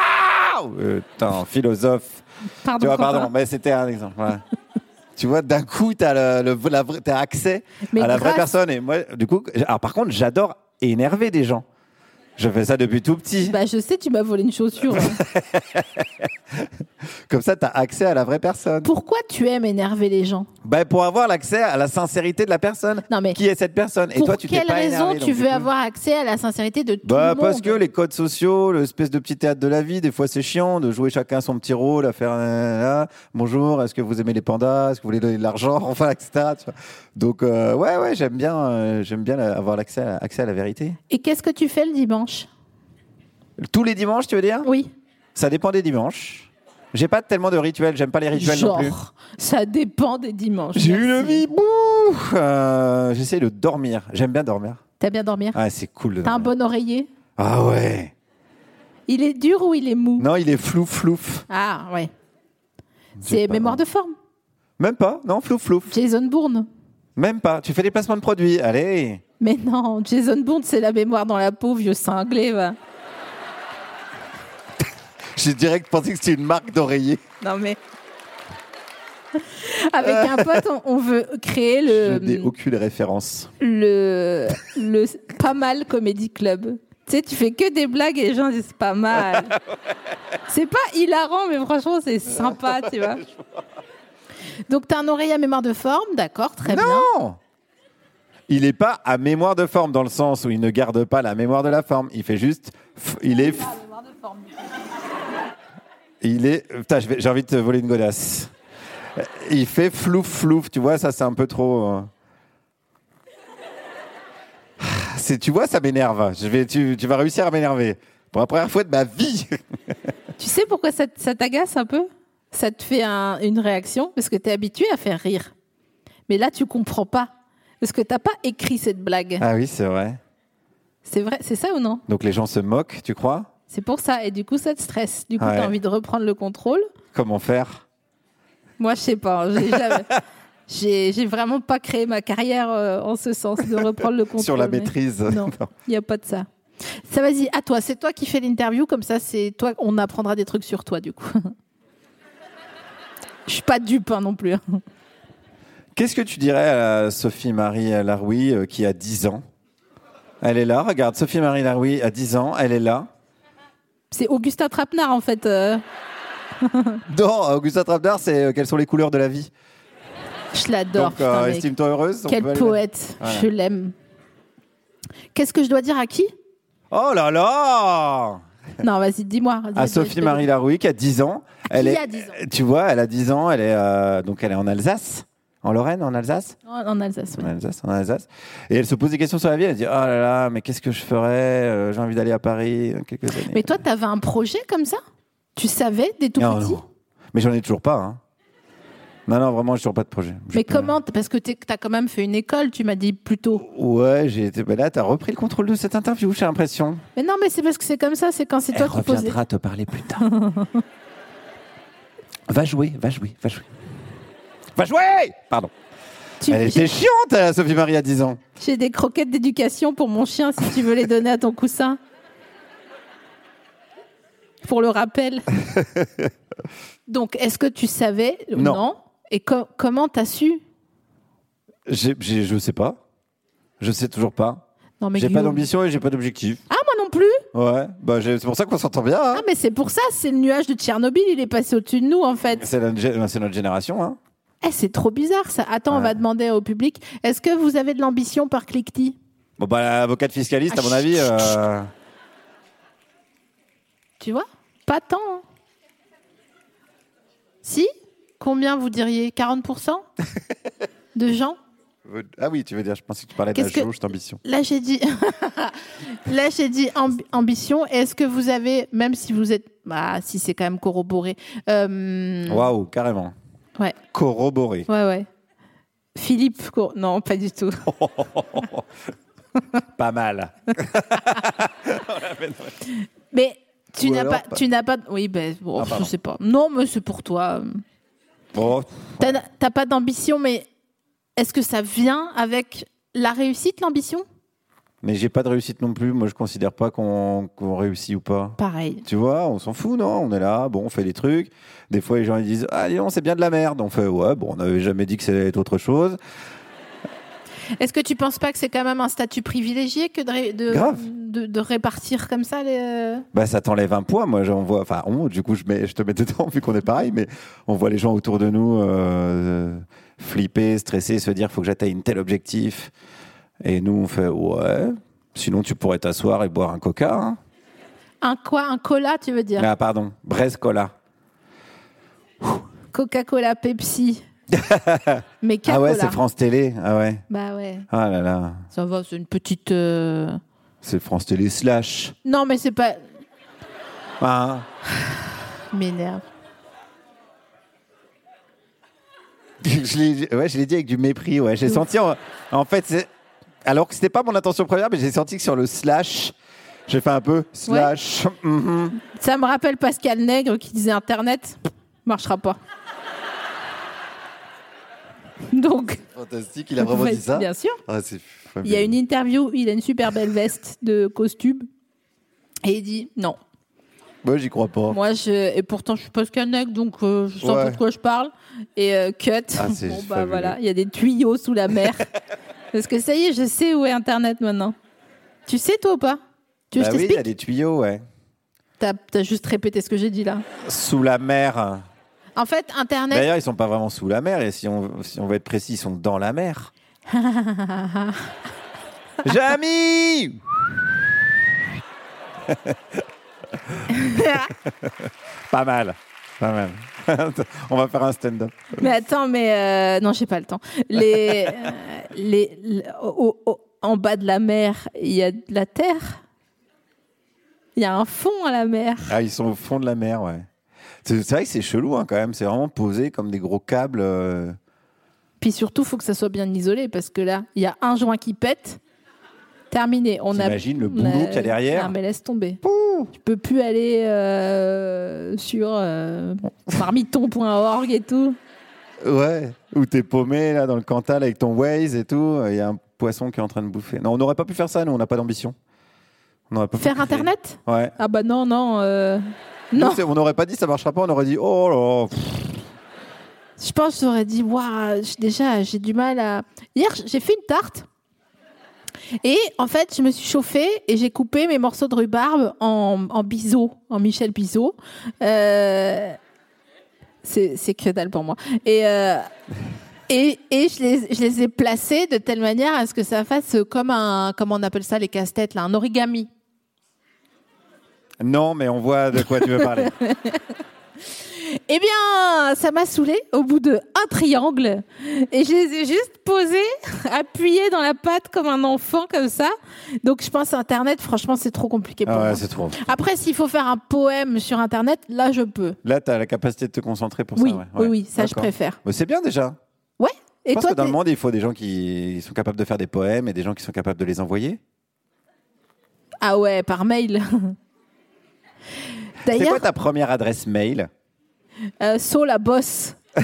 T'es un philosophe. Pardon, Tu vois, Quentin. pardon, mais c'était un exemple. Voilà. Tu vois, d'un coup, t'as accès Mais à la vraie grâce- personne. Et moi, du coup, alors par contre, j'adore énerver des gens. Je fais ça depuis tout petit. Bah, je sais, tu m'as volé une chaussure. hein. Comme ça, t'as accès à la vraie personne. Pourquoi tu aimes énerver les gens? Bah, pour avoir l'accès à la sincérité de la personne. Non, mais Qui est cette personne? Et pour toi, tu t'es quelle pas raison énervé, tu donc, du veux coup- avoir accès à la sincérité de tout Bah, le monde? parce que les codes sociaux, l'espèce de petit théâtre de la vie, des fois c'est chiant de jouer chacun son petit rôle, à faire bonjour, est-ce que vous aimez les pandas, est-ce que vous voulez donner de l'argent, enfin, etc. Tu vois. Donc, ouais, j'aime bien avoir accès à la vérité. Et qu'est-ce que tu fais le dimanche? Tous les dimanches, tu veux dire? Oui. Ça dépend des dimanches. J'ai pas tellement de rituels, j'aime pas les rituels non plus. Genre, ça dépend des dimanches. J'ai une Merci. vie, bouh. J'essaie de dormir. J'aime bien dormir. T'as bien dormir? Ah, c'est cool de T'as un dormir. bon oreiller? Ah ouais. Il est dur ou il est mou? Non, il est flouf. Ah, ouais. J'ai C'est pas- mémoire de forme. Même pas, non, flouf. Jason Bourne. Même pas. Tu fais des placements de produits. Allez. Mais non, Jason Bourne, c'est la mémoire dans la peau, vieux cinglé, va. J'ai direct pensé que c'était une marque d'oreiller. Non, mais. Avec un pote, on veut créer Je n'ai aucune référence. le Pas Mal Comedy Club. Tu sais, tu fais que des blagues et les gens disent pas mal. C'est pas hilarant, mais franchement, c'est sympa, tu vois. Donc, t'as un oreiller à mémoire de forme, d'accord, très bien. Non. Il n'est pas à mémoire de forme dans le sens où il ne garde pas la mémoire de la forme. Il fait juste. Putain, j'ai envie de te voler une godasse. Il fait flouf. Tu vois, ça, c'est un peu trop. Tu vois, ça m'énerve. Tu vas réussir à m'énerver. Pour la première fois de ma vie. Tu sais pourquoi ça t'agace un peu? Ça te fait une réaction parce que t'es habitué à faire rire. Mais là, tu comprends pas. Parce que t'as pas écrit cette blague. Ah oui, c'est vrai. C'est vrai, c'est ça ou non? Donc les gens se moquent, tu crois? C'est pour ça. Et du coup, ça te stresse. Du coup, Ouais. t'as envie de reprendre le contrôle. Comment faire? Moi, je sais pas. J'ai vraiment pas créé ma carrière en ce sens, de reprendre le contrôle. Sur la mais maîtrise. Non, il n'y a pas de ça. Ça, vas-y, à toi. C'est toi qui fais l'interview. Comme ça, c'est toi. On apprendra des trucs sur toi, du coup. Je suis pas dupe hein, non plus. Qu'est-ce que tu dirais à Sophie-Marie Laroui qui a 10 ans? Elle est là, regarde, Sophie-Marie Laroui a 10 ans, elle est là. C'est Augustin Trapenard, en fait. Non, Augustin Trapenard, c'est quelles sont les couleurs de la vie. Je l'adore. Donc, putain, mec. estime-toi heureuse. on Quel peut aller poète. Voilà. Je l'aime. Qu'est-ce que je dois dire à qui? là. Oh là là. Non, vas-y, dis-moi. À Sophie-Marie Larouille, qui a 10 ans. A 10 ans. Tu vois, elle a 10 ans, elle est, donc elle est en Alsace. En Lorraine, en Alsace En Alsace, oui. En Alsace. Et elle se pose des questions sur la vie. Elle dit, oh là là, mais qu'est-ce que je ferais? J'ai envie d'aller à Paris dans quelques années. Mais toi, t'avais un projet comme ça? Tu savais dès tout petit? Non. Mais j'en ai toujours pas. Hein. Non, vraiment, j'ai toujours pas de projet. Mais comment? Parce que t'as quand même fait une école, tu m'as dit plus tôt. Ouais, j'ai été. Là, t'as repris le contrôle de cette interview, j'ai l'impression. Mais non, mais c'est parce que c'est comme ça, c'est quand c'est toi qui poses. Elle reviendra te parler plus tard. Va jouer. Pardon. Elle était chiante, Sophie-Marie, à 10 ans. J'ai des croquettes d'éducation pour mon chien, si tu veux les donner à ton coussin. Pour le rappel. Donc, est-ce que tu savais? Non. Et comment t'as su? Je sais pas. Je sais toujours pas. Non, mais j'ai Guillaume... pas d'ambition et j'ai pas d'objectif. Ah, moi non plus. Ouais, bah c'est pour ça qu'on s'entend bien. Hein. Ah, mais c'est pour ça, c'est le nuage de Tchernobyl, il est passé au-dessus de nous, en fait. C'est notre génération, hein. C'est trop bizarre, ça. Attends, on va demander au public. Est-ce que vous avez de l'ambition par Clickty? Bon, bah, l'avocate fiscaliste, à mon avis... Tu vois? Pas tant. Hein. Si? Combien vous diriez? 40% de gens? Ah oui, tu veux dire, je pensais que tu parlais de la jauge d'ambition. Là, j'ai dit, ambition. Est-ce que vous avez, même si vous êtes, si c'est quand même corroboré. Waouh, carrément. Ouais. Corroboré. Ouais. Philippe, non, pas du tout. Pas mal. Mais tu n'as pas. Oui, je sais pas. Non, mais c'est pour toi. Oh. T'as pas d'ambition, mais est-ce que ça vient avec la réussite, l'ambition? Mais j'ai pas de réussite non plus. Moi, je considère pas qu'on réussit ou pas. Pareil. Tu vois, on s'en fout, non? On est là, on fait des trucs. Des fois, les gens ils disent, ah, non, c'est bien de la merde. On fait, ouais, on n'avait jamais dit que c'était autre chose. Est-ce que tu penses pas que c'est quand même un statut privilégié que de répartir comme ça les... Ça t'enlève un poids. Moi, j'en vois. Enfin, du coup, je te mets dedans vu qu'on est pareil. Mais on voit les gens autour de nous flipper, stresser, se dire, faut que j'atteigne tel objectif. Et nous, on fait, ouais. Sinon, tu pourrais t'asseoir et boire un coca. Hein. Un quoi? Un cola, tu veux dire? Ah, pardon. Braise Cola. Coca-Cola, Pepsi. Mais ah ouais, c'est France Télé. Ah ouais. Bah ouais. Ah là là. Ça va, c'est une petite... C'est France Télé / Non, mais c'est pas... Ah. M'énerve. Je l'ai dit avec du mépris. Ouais. J'ai senti... En fait, alors que c'était pas mon intention première, mais j'ai senti que sur le /, j'ai fait un peu /. Ouais. Ça me rappelle Pascal Nègre qui disait Internet marchera pas. Donc, fantastique, il a vraiment dit ça. Bien sûr. Ah, il y a une interview, il a une super belle veste de costume et il dit non. Moi, j'y crois pas. Et pourtant, je suis Pascal Nègre, donc je sens pas de quoi je parle. Et cut. Ah, voilà, il y a des tuyaux sous la mer. Parce que ça y est, je sais où est Internet maintenant. Tu sais toi ou pas? Tu veux que je t'explique? Oui, il y a des tuyaux, ouais. T'as juste répété ce que j'ai dit là. Sous la mer. En fait, Internet... D'ailleurs, ils sont pas vraiment sous la mer. Et si on veut être précis, ils sont dans la mer. Jamy. Pas mal. On va faire un stand-up. Mais attends, non, j'ai pas le temps. En bas de la mer, il y a de la terre. Il y a un fond à la mer. Ah, ils sont au fond de la mer, ouais. C'est vrai que c'est chelou hein, quand même, c'est vraiment posé comme des gros câbles. Puis surtout, il faut que ça soit bien isolé parce que là, il y a un joint qui pète, terminé. T'imagines le boulot qu'il y a derrière? Non mais laisse tomber. Tu peux plus aller sur marmiton.org et tout. Ouais, où t'es paumé là dans le Cantal avec ton Waze et tout, il y a un poisson qui est en train de bouffer. Non, on n'aurait pas pu faire ça, nous, on n'a pas d'ambition. Faire Internet? Ouais. Ah bah non. Non. On n'aurait pas dit ça marchera pas, on aurait dit oh là. Je pense que j'aurais dit waouh, déjà j'ai du mal à... Hier j'ai fait une tarte et en fait je me suis chauffée et j'ai coupé mes morceaux de rhubarbe en biseau, en Michel Biseau. C'est que dalle pour moi. Et je les ai placés de telle manière à ce que ça fasse comme comment on appelle ça les casse-têtes là, un origami. Non, mais on voit de quoi tu veux parler. Eh bien, ça m'a saoulée au bout d'un triangle. Et je les ai juste posés, appuyés dans la pâte comme un enfant, comme ça. Donc, je pense Internet, franchement, c'est trop compliqué pour moi. C'est trop. Après, s'il faut faire un poème sur Internet, là, je peux. Là, tu as la capacité de te concentrer pour Oui, ça. Ouais. oui, ça, je préfère. Mais c'est bien déjà. Ouais. Et Je pense toi, que dans le monde, il faut des gens qui sont capables de faire des poèmes et des gens qui sont capables de les envoyer. Ah ouais, par mail. C'est D'ailleurs, quoi ta première adresse mail? la bosse. Je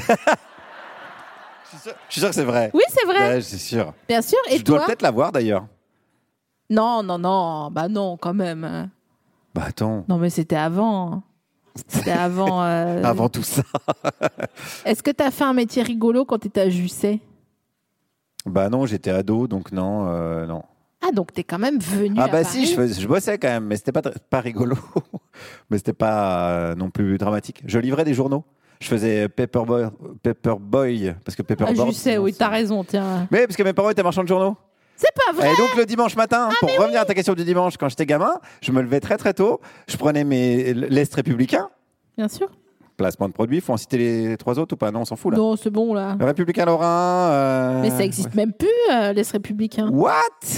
suis sûr que c'est vrai. Oui, c'est vrai. Ouais, c'est sûr. Bien sûr. Et Je dois toi? peut-être l'avoir d'ailleurs. Non. Bah non, quand même. Bah attends. Non, mais c'était avant. C'était avant. Avant tout ça. Est-ce que tu as fait un métier rigolo quand tu étais à Jussey? Bah non, j'étais ado, donc non. Non. Ah, donc t'es quand même venu Ah à bah Paris. si, je bossais quand même, mais c'était pas rigolo. Mais c'était pas non plus dramatique. Je livrais des journaux. Je faisais Paperboy, parce que Ah, Paperboard... Jussey, oui, t'as raison, tiens. Mais parce que mes parents étaient marchands de journaux. C'est pas vrai. Et donc le dimanche matin, pour revenir à ta question du dimanche, quand j'étais gamin, je me levais très très tôt, je prenais l'Est républicain, Bien sûr. placement de produits, faut en citer les 3 autres ou pas? Non, on s'en fout là. Non, c'est bon, là. Le républicain lorrain... Mais ça existe même plus, les Républicains. What?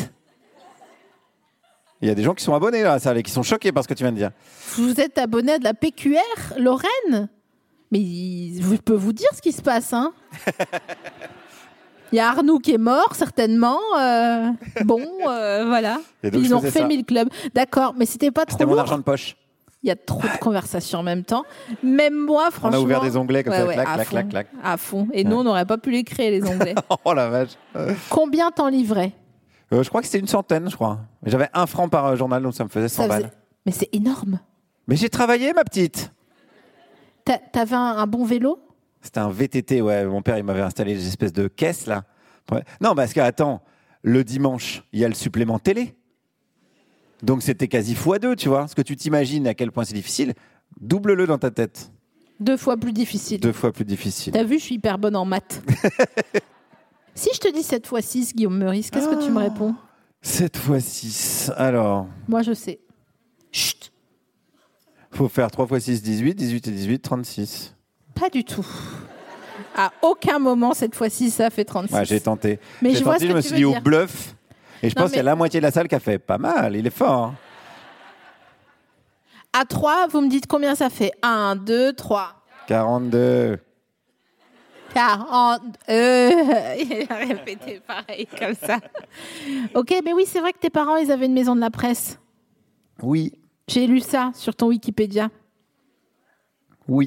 Il y a des gens qui sont abonnés là, ça, et qui sont choqués par ce que tu viens de dire. Vous êtes abonné à de la PQR, Lorraine? Mais je peux vous dire ce qui se passe, hein. Il y a Arnoux qui est mort, certainement. Voilà. Et donc, Ils je ont faisais refait ça. 1000 clubs. D'accord, mais c'était pas trop C'était mon lourd. argent de poche. Il y a trop de conversations en même temps. Même moi, franchement... On a ouvert des onglets comme ça, clac, à clac, fond, clac, clac. à fond. Et nous, on n'aurait pas pu les créer, les onglets. Oh la vache. Combien t'en livrais? Je crois que c'était 100, je crois. J'avais 1 franc par journal, donc ça me faisait 100 Ça faisait- balles. Mais c'est énorme. Mais j'ai travaillé, ma petite. T'avais un bon vélo? C'était un VTT, ouais. Mon père, il m'avait installé des espèces de caisses, là. Ouais. Non, parce que, attends, le dimanche, il y a le supplément télé. Donc, c'était quasi x2, tu vois. Ce que tu t'imagines à quel point c'est difficile, double-le dans ta tête. 2 fois plus difficile. 2 fois plus difficile. T'as vu, je suis hyper bonne en maths. Si je te dis 7 fois 6, Guillaume Meurice, qu'est-ce que tu me réponds? 7 fois 6. Alors, Moi, je sais. Chut, faut faire 3 fois 6, 18. 18 et 18, 36. pas du tout. À aucun moment, cette fois-ci, ça fait 36. Ouais, j'ai tenté. Mais J'ai je vois tenté, ce que je me tu suis veux dit au dire. bluff. Et je Non, pense qu'il y a mais- la moitié de la salle qui a fait pas mal. Il est fort. Hein. À 3, vous me dites combien ça fait? 1, 2, 3. 42. 40. Il a répété pareil, comme ça. Ok, mais oui, c'est vrai que tes parents, ils avaient une maison de la presse. Oui. J'ai lu ça sur ton Wikipédia. Oui.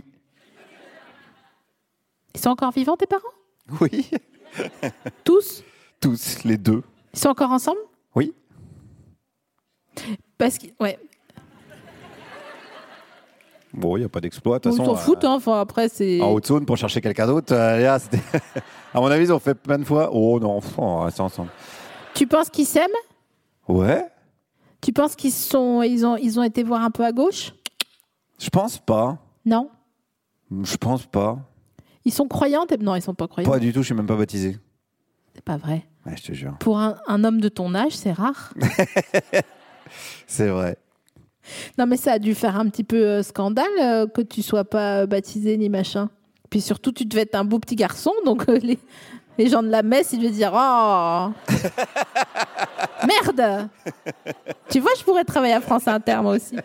Ils sont encore vivants, tes parents? Oui. Tous? Tous, les deux. Ils sont encore ensemble? Oui. Parce que, ouais. Bon, il n'y a pas d'exploit. De Ils toute façon, s'en foutent, hein. Enfin, après, c'est. en Haute-Saône, pour chercher quelqu'un d'autre, là, c'était... à mon avis, ils ont fait plein de fois. Oh non, on va rester ensemble. Tu penses qu'ils s'aiment? Ouais. Tu penses ils ont été voir un peu à gauche? Je pense pas. Non? Je pense pas. Ils sont croyants? Non, ils sont pas croyants. Pas du tout, je suis même pas baptisé. C'est pas vrai. Ouais, je te jure. Pour un homme de ton âge, c'est rare. C'est vrai. Non, mais ça a dû faire un petit peu scandale que tu sois pas baptisé ni machin. Puis surtout, tu devais être un beau petit garçon, donc les gens de la messe, ils devaient dire oh merde. Tu vois, je pourrais travailler à France Inter moi aussi.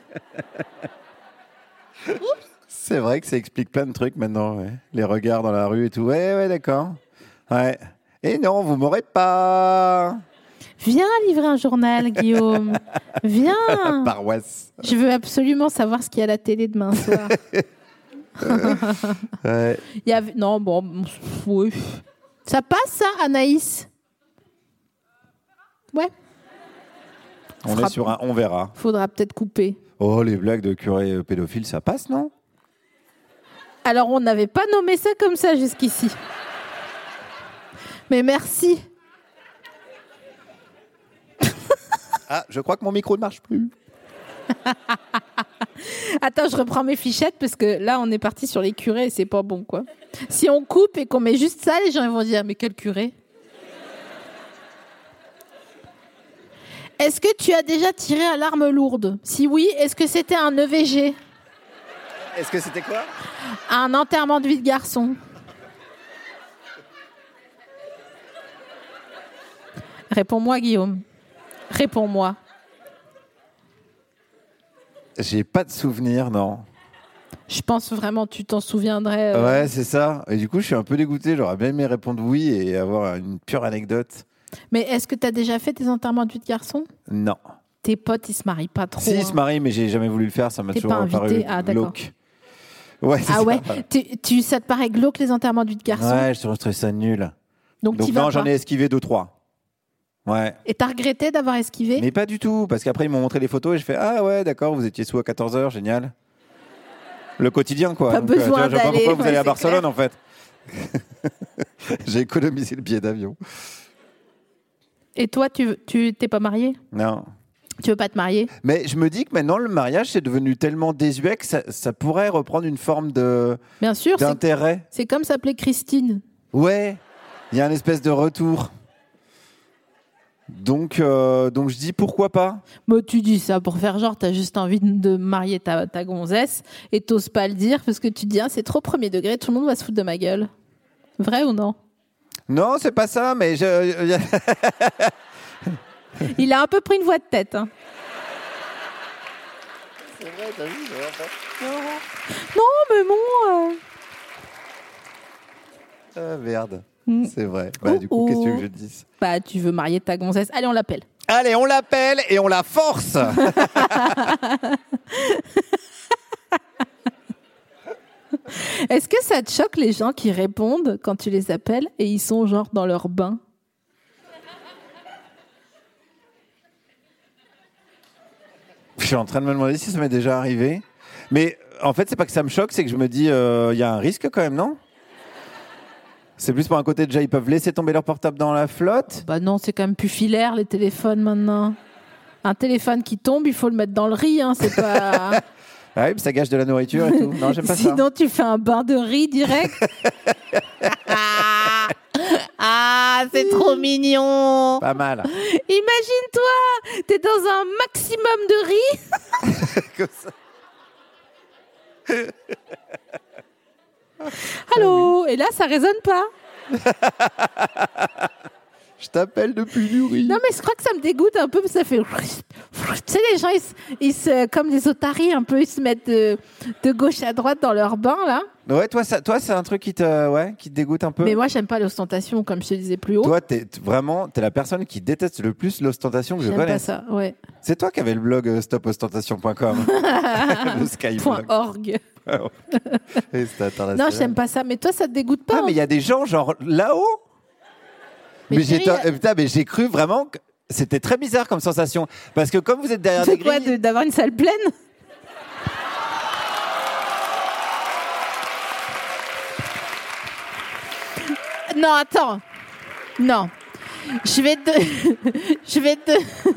C'est vrai que ça explique plein de trucs maintenant. Ouais. Les regards dans la rue et tout. Ouais, d'accord. Ouais. Et non, vous m'aurez pas. Viens livrer un journal, Guillaume. Viens. Paroisse. Je veux absolument savoir ce qu'il y a à la télé demain soir. Ouais. Non, bon, oui. Ça passe, ça, Anaïs? Ouais. On est sur un on verra. Faudra peut-être couper. Oh, les blagues de curé pédophile, ça passe, non? Alors, on n'avait pas nommé ça comme ça jusqu'ici. Mais merci. Ah, je crois que mon micro ne marche plus. Attends, je reprends mes fichettes parce que là, on est parti sur les curés et c'est pas bon, quoi. Si on coupe et qu'on met juste ça, les gens ils vont dire mais quel curé? Est-ce que tu as déjà tiré à l'arme lourde? Si oui, est-ce que c'était un EVG? Est-ce que c'était quoi? Un enterrement de vie de garçon? Réponds-moi, Guillaume. Réponds-moi. J'ai pas de souvenir, non. Je pense vraiment tu t'en souviendrais. Ouais, c'est ça. Et du coup, je suis un peu dégoûté. J'aurais bien aimé répondre oui et avoir une pure anecdote. Mais est-ce que tu as déjà fait tes enterrements de vie de garçon? Non. Tes potes, ils se marient pas trop. Si, ils se marient, mais j'ai jamais voulu le faire. Ça m'a T'es toujours pas invité? paru Ah, d'accord. glauque. Ouais, c'est Ah ça. ouais, ça te paraît glauque les enterrements de vie de garçon? Ouais, je trouvais ça nul. Donc t'y vas non, pas. j'en ai esquivé 2-3. Ouais. Et t'as regretté d'avoir esquivé? Mais pas du tout, parce qu'après ils m'ont montré les photos et je fais ah ouais d'accord, vous étiez sous à 14h, génial. Le quotidien quoi. Pas Donc, besoin je vois pas d'aller, pourquoi vous ouais, allez à c'est Barcelone clair. en fait. J'ai économisé le billet d'avion. Et toi, tu t'es pas marié? Non. Tu veux pas te marier? Mais je me dis que maintenant le mariage c'est devenu tellement désuet que ça pourrait reprendre une forme Bien sûr, d'intérêt. c'est comme s'appelait Christine. Ouais, il y a une espèce de retour. Donc je dis pourquoi pas. Bah, tu dis ça pour faire genre, t'as juste envie de marier ta gonzesse et t'oses pas le dire parce que tu te dis, ah, c'est trop premier degré, tout le monde va se foutre de ma gueule. Vrai ou non? Non, c'est pas ça, mais Il a un peu pris une voix de tête. Hein. C'est vrai, t'as vu, Non, mais bon. Ah merde, Mm. c'est vrai. Bah, du coup, qu'est-ce que tu veux que je dise? Bah, tu veux marier ta gonzesse. Allez, on l'appelle. Allez, on l'appelle et on la force. Est-ce que ça te choque les gens qui répondent quand tu les appelles et ils sont genre dans leur bain? Je suis en train de me demander si ça m'est déjà arrivé. Mais en fait, c'est pas que ça me choque, c'est que je me dis, il y a un risque quand même, non? C'est plus pour un côté, déjà, ils peuvent laisser tomber leur portable dans la flotte. Bah non, c'est quand même plus filaire les téléphones maintenant. Un téléphone qui tombe, il faut le mettre dans le riz, hein, c'est pas... Ah oui, mais ça gâche de la nourriture et tout. Non, j'aime pas ça. Sinon, tu fais un bain de riz direct. Ah, c'est trop mignon. Pas mal. Imagine-toi, t'es dans un maximum de riz. Comme ça. Allô, et là, ça résonne pas. Je t'appelle depuis du riz. Non, mais je crois que ça me dégoûte un peu, parce que ça fait... Tu sais, les gens, ils se, comme des otaries, un peu, ils se mettent de gauche à droite dans leur bain, là. Ouais, toi, c'est un truc qui te dégoûte un peu. Mais moi, j'aime pas l'ostentation, comme je te disais plus haut. Toi, t'es la personne qui déteste le plus l'ostentation que je J'aime pas connaisse. ça, ouais. C'est toi qui avais le blog stopostentation.com. Le Skyblog. .org. Et c'était international. Non, j'aime pas ça. Mais toi, ça te dégoûte pas? Ah, mais il y a des gens, genre, là-haut. Mais chérie, mais j'ai cru vraiment que c'était très bizarre comme sensation. Parce que comme vous êtes derrière des quoi, grilles... d'avoir une salle pleine? Non, attends. Non. Je vais te...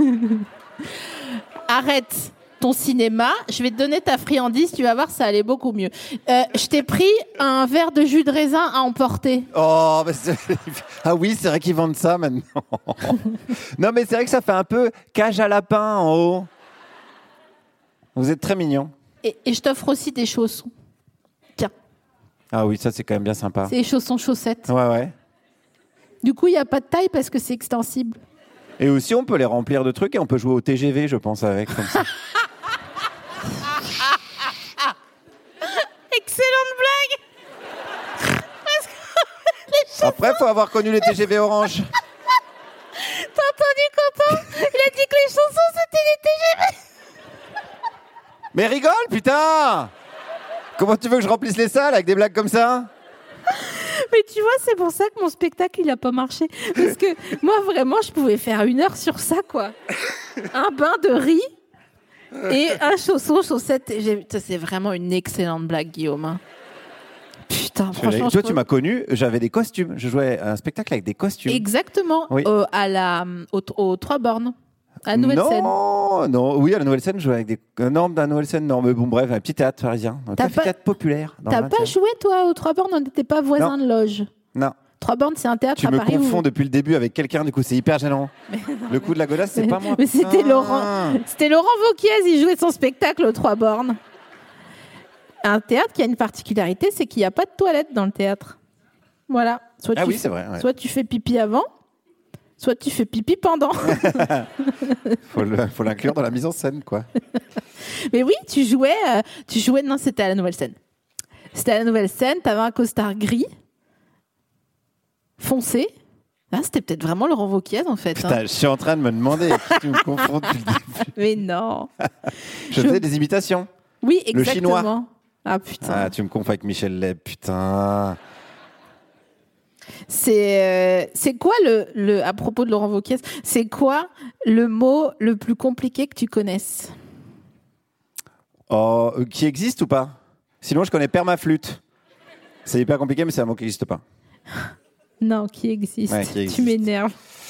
Arrête ton cinéma. Je vais te donner ta friandise. Tu vas voir, ça allait beaucoup mieux. Je t'ai pris un verre de jus de raisin à emporter. Oh, mais ah oui, c'est vrai qu'ils vendent ça maintenant. Non, mais c'est vrai que ça fait un peu cage à lapin en haut. Vous êtes très mignons. Et je t'offre aussi des chaussons. Tiens, Ah oui, ça c'est quand même bien sympa. c'est les chaussons chaussettes. Ouais. Du coup, il n'y a pas de taille parce que c'est extensible. Et aussi, on peut les remplir de trucs et on peut jouer au TGV, je pense, avec. Comme ça. Excellente blague. Après, faut avoir connu les TGV orange. T'as entendu, Quentin? Il a dit que les chansons, c'était les TGV. Mais rigole, putain! Comment tu veux que je remplisse les salles avec des blagues comme ça? Mais tu vois, c'est pour ça que mon spectacle, il a pas marché. Parce que moi, vraiment, je pouvais faire 1 heure sur ça, quoi. Un bain de riz et un chausson, chaussette. Ça, c'est vraiment une excellente blague, Guillaume. Hein. Putain, franchement. Toi, tu m'as connu, j'avais des costumes. Je jouais à un spectacle avec des costumes. Exactement. Oui. Aux 3 bornes. À la nouvelle scène. Non, oui, à la nouvelle scène, je jouais avec des. Non, à la nouvelle scène, non, mais bon, bref, un petit théâtre parisien. Un T'as café théâtre populaire. Dans T'as le pas 20e. joué, toi, aux 3 bornes? On n'était pas voisins de loge. Non. 3 bornes, c'est un théâtre Tu à me Paris. confonds depuis le début avec quelqu'un, du coup, c'est hyper gênant. Le coup de la godasse, c'est pas moi. Mais c'était putain. Laurent Wauquiez, il jouait son spectacle aux 3 bornes. Un théâtre qui a une particularité, c'est qu'il n'y a pas de toilette dans le théâtre. Voilà. Soit Ah oui, c'est vrai. Ouais. Soit tu fais pipi avant, soit tu fais pipi pendant. Faut l'inclure dans la mise en scène, quoi. Mais oui, tu jouais. Non, c'était à la Nouvelle Scène. C'était à la Nouvelle Scène. T'avais un costard gris, foncé. Ah, c'était peut-être vraiment Laurent Wauquiez, en fait. Putain, je suis en train de me demander qui tu me confonds depuis le début. Mais non. Je faisais des imitations. Oui, Le exactement. chinois. Ah putain. Ah, tu me confonds avec Michel Leb, putain. C'est quoi à propos de Laurent Wauquiez, c'est quoi le mot le plus compliqué que tu connaisses? Oh, qui existe ou pas? Sinon, je connais permaflûte. C'est hyper compliqué, mais c'est un mot qui n'existe pas. Non, qui existe. Ouais, qui existe. Tu m'énerves.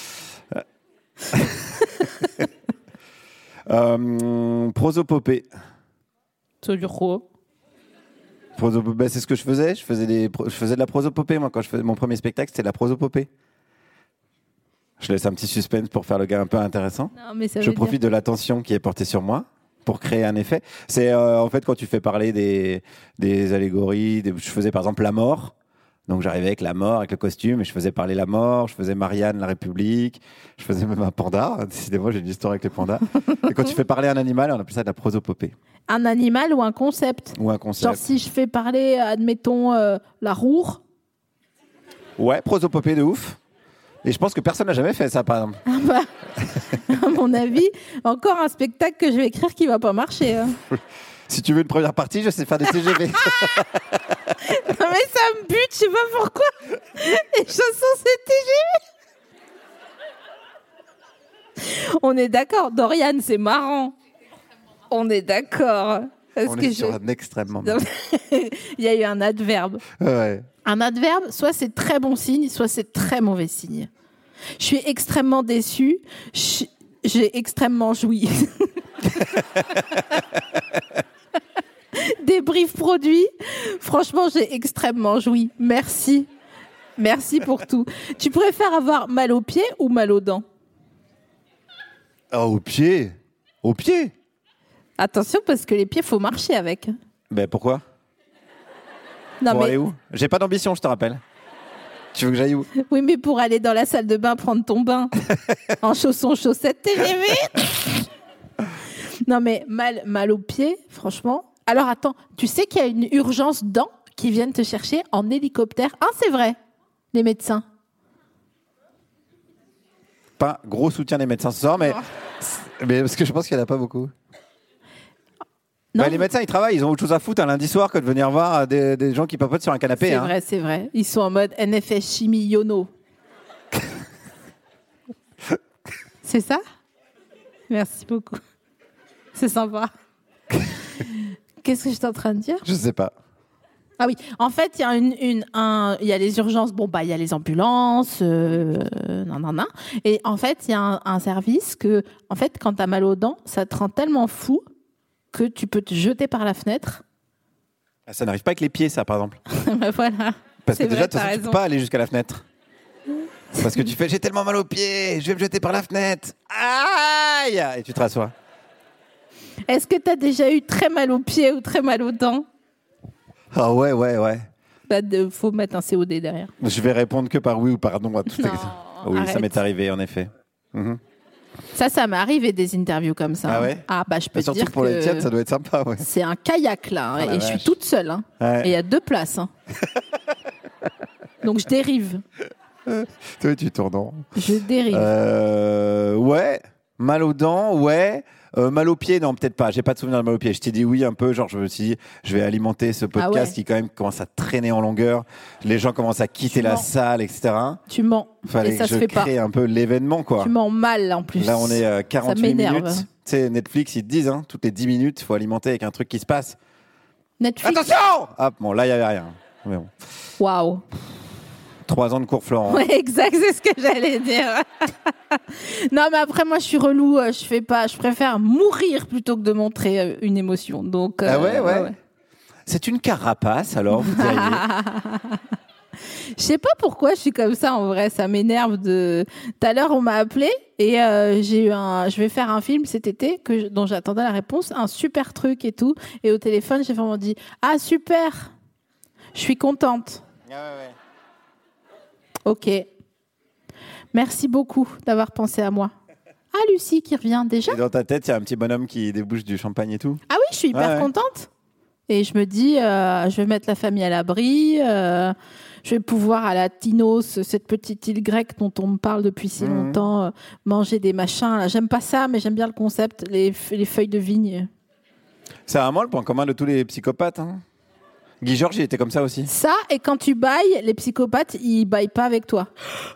Prosopopée. C'est du gros. Ben, c'est ce que je faisais. Je faisais de la prosopopée, moi, quand je faisais mon premier spectacle, c'était de la prosopopée. Je laisse un petit suspense pour faire le gars un peu intéressant. Non, mais ça Je veut profite de l'attention qui est portée sur moi pour créer un effet. C'est en fait quand tu fais parler des allégories. Je faisais par exemple la mort. Donc j'arrivais avec la mort, avec le costume, et je faisais parler la mort. Je faisais Marianne, la République. Je faisais même un panda. Décidément, j'ai une histoire avec les pandas. Et quand tu fais parler un animal, on appelle ça de la prosopopée. Un animal ou un concept? Ou un concept. Genre si je fais parler, admettons, la roure. Ouais, prosopopée de ouf. Et je pense que personne n'a jamais fait ça, par exemple. Ah bah, à mon avis, encore un spectacle que je vais écrire qui va pas marcher. Hein. Si tu veux une première partie, je sais faire des TGV. Non mais ça me bute, je sais pas pourquoi. Les chansons c'est TGV. On est d'accord, Dorian, c'est marrant. On est d'accord. Parce On que est sur un extrêmement Non, il y a eu un adverbe. Ouais. Un adverbe, soit c'est très bon signe, soit c'est très mauvais signe. Je suis extrêmement déçue. J'ai extrêmement joui. Débrief produit. Franchement, j'ai extrêmement joui. Merci. Merci pour tout. Tu préfères avoir mal aux pieds ou mal aux dents? Oh, au pied. Au pied. Attention, parce que les pieds, faut marcher avec. Ben pourquoi? Non, Pour mais... aller où? J'ai pas d'ambition, je te rappelle. Tu veux que j'aille où? Oui, mais pour aller dans la salle de bain, prendre ton bain en chaussons, chaussettes, TGV. Non, mais mal aux pieds, franchement. Alors, attends, tu sais qu'il y a une urgence dents qui viennent te chercher en hélicoptère? Ah, c'est vrai, les médecins. Pas gros soutien des médecins ce soir, mais parce que je pense qu'il n'y en a pas beaucoup. Non, Bah, les médecins, ils travaillent, ils ont autre chose à foutre un lundi soir que de venir voir des gens qui papotent sur un canapé. c'est hein. vrai, c'est vrai. Ils sont en mode NFS chimie Yono. C'est ça? Merci beaucoup. C'est sympa. Qu'est-ce que j'étais en train de dire? Je sais pas. Ah oui, en fait, il y a il y a les urgences, bon bah il y a les ambulances, non. Et en fait, il y a un service que, en fait, quand t'as mal aux dents, ça te rend tellement fou que tu peux te jeter par la fenêtre. Ça n'arrive pas avec les pieds, ça, par exemple. Bah voilà. Parce que C'est déjà, vrai, de toute façon, t'as tu peux raison. pas aller jusqu'à la fenêtre. Parce que tu fais, j'ai tellement mal aux pieds, je vais me jeter par la fenêtre. Aïe! Et tu te rassois. Est-ce que t'as déjà eu très mal aux pieds ou très mal aux dents? Ah ouais. Bah, faut mettre un COD derrière. Je vais répondre que par oui ou par non à tout Non, Oui, ça arrête. m'est arrivé, en effet. Mhm. Ça m'est arrivé des interviews comme ça. Ah ouais? Ah bah je peux Et te surtout dire pour que les tiennes, ça doit être sympa, ouais. c'est un kayak là, hein, Ah, la et je suis vache. toute seule. Hein. Ouais. Et il y a 2 places. Hein. Donc je dérive. Toi, tu tournes en rond. Je dérive. Ouais. Mal aux dents, ouais. Mal aux pieds, non, peut-être pas. J'ai pas de souvenir de mal aux pieds. Je t'ai dit oui un peu, genre je me suis dit, je vais alimenter ce podcast Ah ouais. qui quand même commence à traîner en longueur. Les gens commencent à quitter Tu la mens. salle, etc. Tu mens. Fallait Et ça que se je fait pas. crée un peu l'événement, quoi. Tu mens mal en plus. Là, on est à 48 m'énerve. minutes. Tu sais, Netflix, ils te disent, hein, toutes les 10 minutes, il faut alimenter avec un truc qui se passe. Netflix. Attention! Ah, bon, là, il n'y avait rien. Mais bon. Waouh. 3 ans de cours Florent. Ouais, exact, c'est ce que j'allais dire. Non, mais après, moi, je suis relou. Je préfère mourir plutôt que de montrer une émotion. Donc. Ah ouais. C'est une carapace, alors, vous diriez. Je sais pas pourquoi je suis comme ça en vrai, ça m'énerve de. Tout à l'heure on m'a appelé et je vais faire un film cet été dont j'attendais la réponse, un super truc et tout. Et au téléphone j'ai vraiment dit ah super, je suis contente. Ok, merci beaucoup d'avoir pensé à moi. Ah Lucie qui revient déjà. Et dans ta tête il y a un petit bonhomme qui débouche du champagne et tout. Ah oui, je suis hyper contente. Et je me dis, je vais mettre la famille à l'abri, je vais pouvoir à la Tinos, cette petite île grecque dont on me parle depuis si longtemps, manger des machins. Là, j'aime pas ça, mais j'aime bien le concept, les feuilles de vigne. C'est vraiment le point commun de tous les psychopathes. Hein. Guy Georges, il était comme ça aussi. Ça, et quand tu bailles, les psychopathes, ils baillent pas avec toi.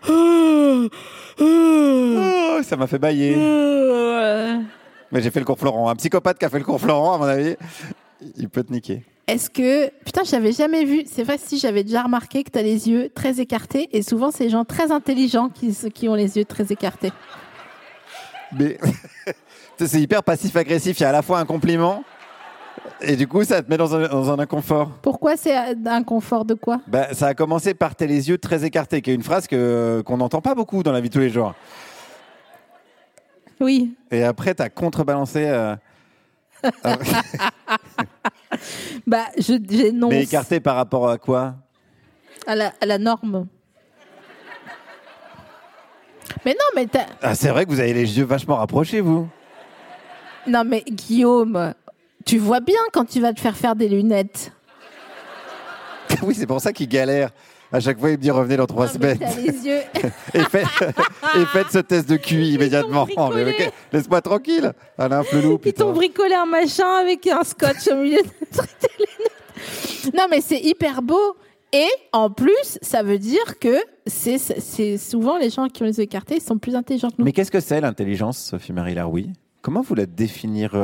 Oh, ça m'a fait bailler. Mais j'ai fait le cours Florent. Un psychopathe qui a fait le cours Florent, à mon avis, il peut te niquer. Est-ce que... Putain, j'avais jamais vu... C'est vrai, si, j'avais déjà remarqué que t'as les yeux très écartés. Et souvent, c'est les gens très intelligents qui ont les yeux très écartés. Mais c'est hyper passif-agressif. Il y a à la fois un compliment et du coup, ça te met dans un inconfort. Pourquoi c'est un inconfort de quoi ? Ça a commencé par « t'as les yeux très écartés », qui est une phrase qu'on n'entend pas beaucoup dans la vie de tous les jours. Oui. Et après, t'as contrebalancé... j'énonce. Mais écarté par rapport à quoi ? À la norme. Mais non, mais c'est vrai que vous avez les yeux vachement rapprochés, vous. Non, mais Guillaume, tu vois bien quand tu vas te faire des lunettes. Oui, c'est pour ça qu'il galère. À chaque fois, il me dit revenez dans 3 semaines. T'as les yeux. et faites ce test de QI immédiatement. Oh, mais okay, laisse-moi tranquille. Alain Flelou. Ils t'ont bricolé un machin avec un scotch au milieu de tes lunettes. Non, mais c'est hyper beau. Et en plus, ça veut dire que c'est souvent les gens qui ont les yeux écartés, ils sont plus intelligents que nous. Mais qu'est-ce que c'est l'intelligence, Sophie-Marie Laroui ? Comment vous la définiriez ?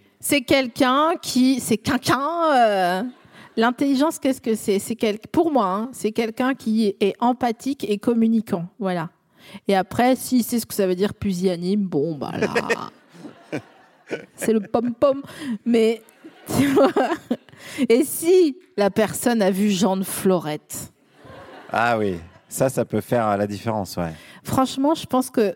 C'est quelqu'un qui... L'intelligence, qu'est-ce que c'est ? Pour moi, hein, c'est quelqu'un qui est empathique et communicant. Voilà. Et après, si c'est ce que ça veut dire pusillanime, bon, bah là... c'est le pom-pom. Mais... tu vois, et si la personne a vu Jean de Florette ? Ah oui, ça peut faire la différence, ouais. Franchement, je pense que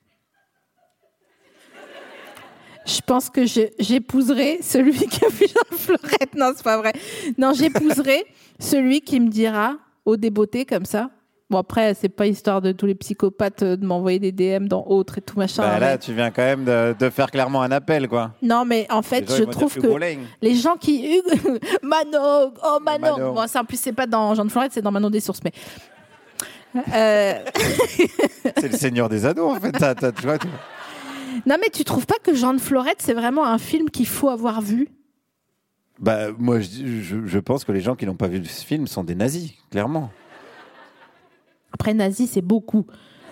j'épouserai celui qui a vu Jean de Florette. Non, c'est pas vrai. Non, j'épouserai celui qui me dira, au débeauté comme ça. Bon, après, c'est pas histoire de tous les psychopathes de m'envoyer des DM dans autre et tout machin. Là, tu viens quand même de faire clairement un appel, quoi. Non, mais en fait, je trouve que les gens qui... Manon, oh Manon. Bon, ça, en plus, c'est pas dans Jean de Florette, c'est dans Manon des Sources, mais... C'est le Seigneur des Anneaux, en fait. Tu vois, Non, mais tu trouves pas que Jean de Florette, c'est vraiment un film qu'il faut avoir vu ? Moi, je pense que les gens qui n'ont pas vu ce film sont des nazis, clairement. Après, nazi, c'est beaucoup.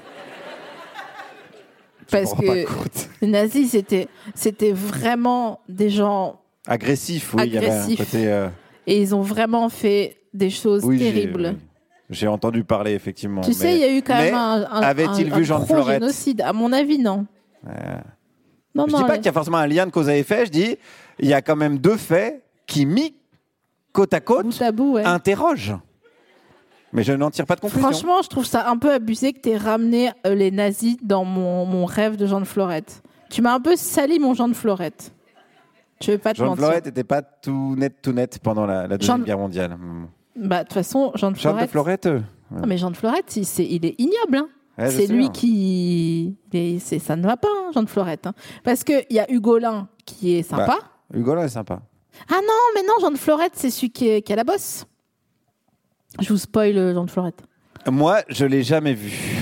Parce que les nazis, c'était vraiment des gens... Agressifs, oui. Agressifs. Il y avait un côté, Et ils ont vraiment fait des choses terribles. J'ai entendu parler, effectivement. Tu sais, il y a eu quand même avait-il vu Jean de Florette ? génocide. À mon avis, non. Je dis pas qu'il y a forcément un lien de cause à effet. Je dis, il y a quand même 2 faits qui, mis côte à côte, bout à bout, ouais. interrogent. Mais je n'en tire pas de conclusion. Franchement, je trouve ça un peu abusé que tu aies ramené les nazis dans mon rêve de Jean de Florette. Tu m'as un peu sali mon Jean de Florette. Je vais pas te mentir. Jean de Florette n'était pas tout net pendant la Deuxième Guerre mondiale. De toute façon, Jean de Florette... Non, mais Jean de Florette, il est ignoble. Hein. Ouais, c'est lui qui... ça ne va pas, hein, Jean de Florette. Hein. Parce qu'il y a Hugolin qui est sympa. Hugolin est sympa. Ah non, mais non, Jean de Florette, c'est celui qui a la bosse. Je vous spoil Jean de Florette. Moi, je ne l'ai jamais vu.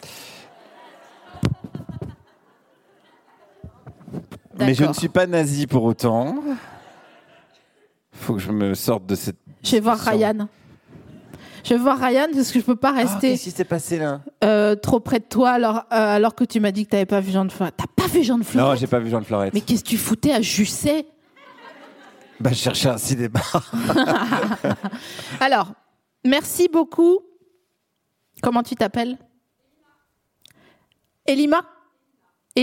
D'accord. Mais je ne suis pas nazi pour autant. Faut que je me sorte de cette... Je vais voir Ryan. Parce que je peux pas rester. Qu'est-ce qui s'est passé là ? Trop près de toi alors que tu m'as dit que tu n'avais pas vu Jean de Florette. T'as pas vu Jean de Florette ? Non, j'ai pas vu Jean de Florette. Mais qu'est-ce que tu foutais à Jusset ? Je cherchais un cinéma. Alors, merci beaucoup. Comment tu t'appelles ? Elina ?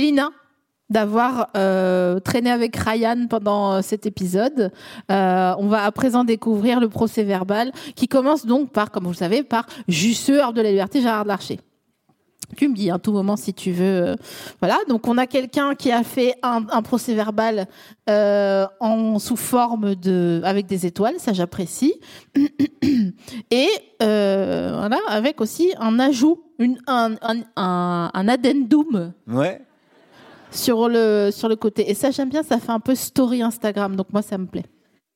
d'avoir traîné avec Ryan pendant cet épisode. On va à présent découvrir le procès-verbal qui commence donc par, comme vous le savez, par Jusseur de la liberté Gérard Larcher. Tu me dis à tout moment si tu veux. Voilà, donc on a quelqu'un qui a fait un procès-verbal sous forme avec des étoiles, ça j'apprécie. Et voilà, avec aussi un ajout, un addendum. Ouais. Sur le côté. Et ça, j'aime bien, ça fait un peu story Instagram, donc moi, ça me plaît.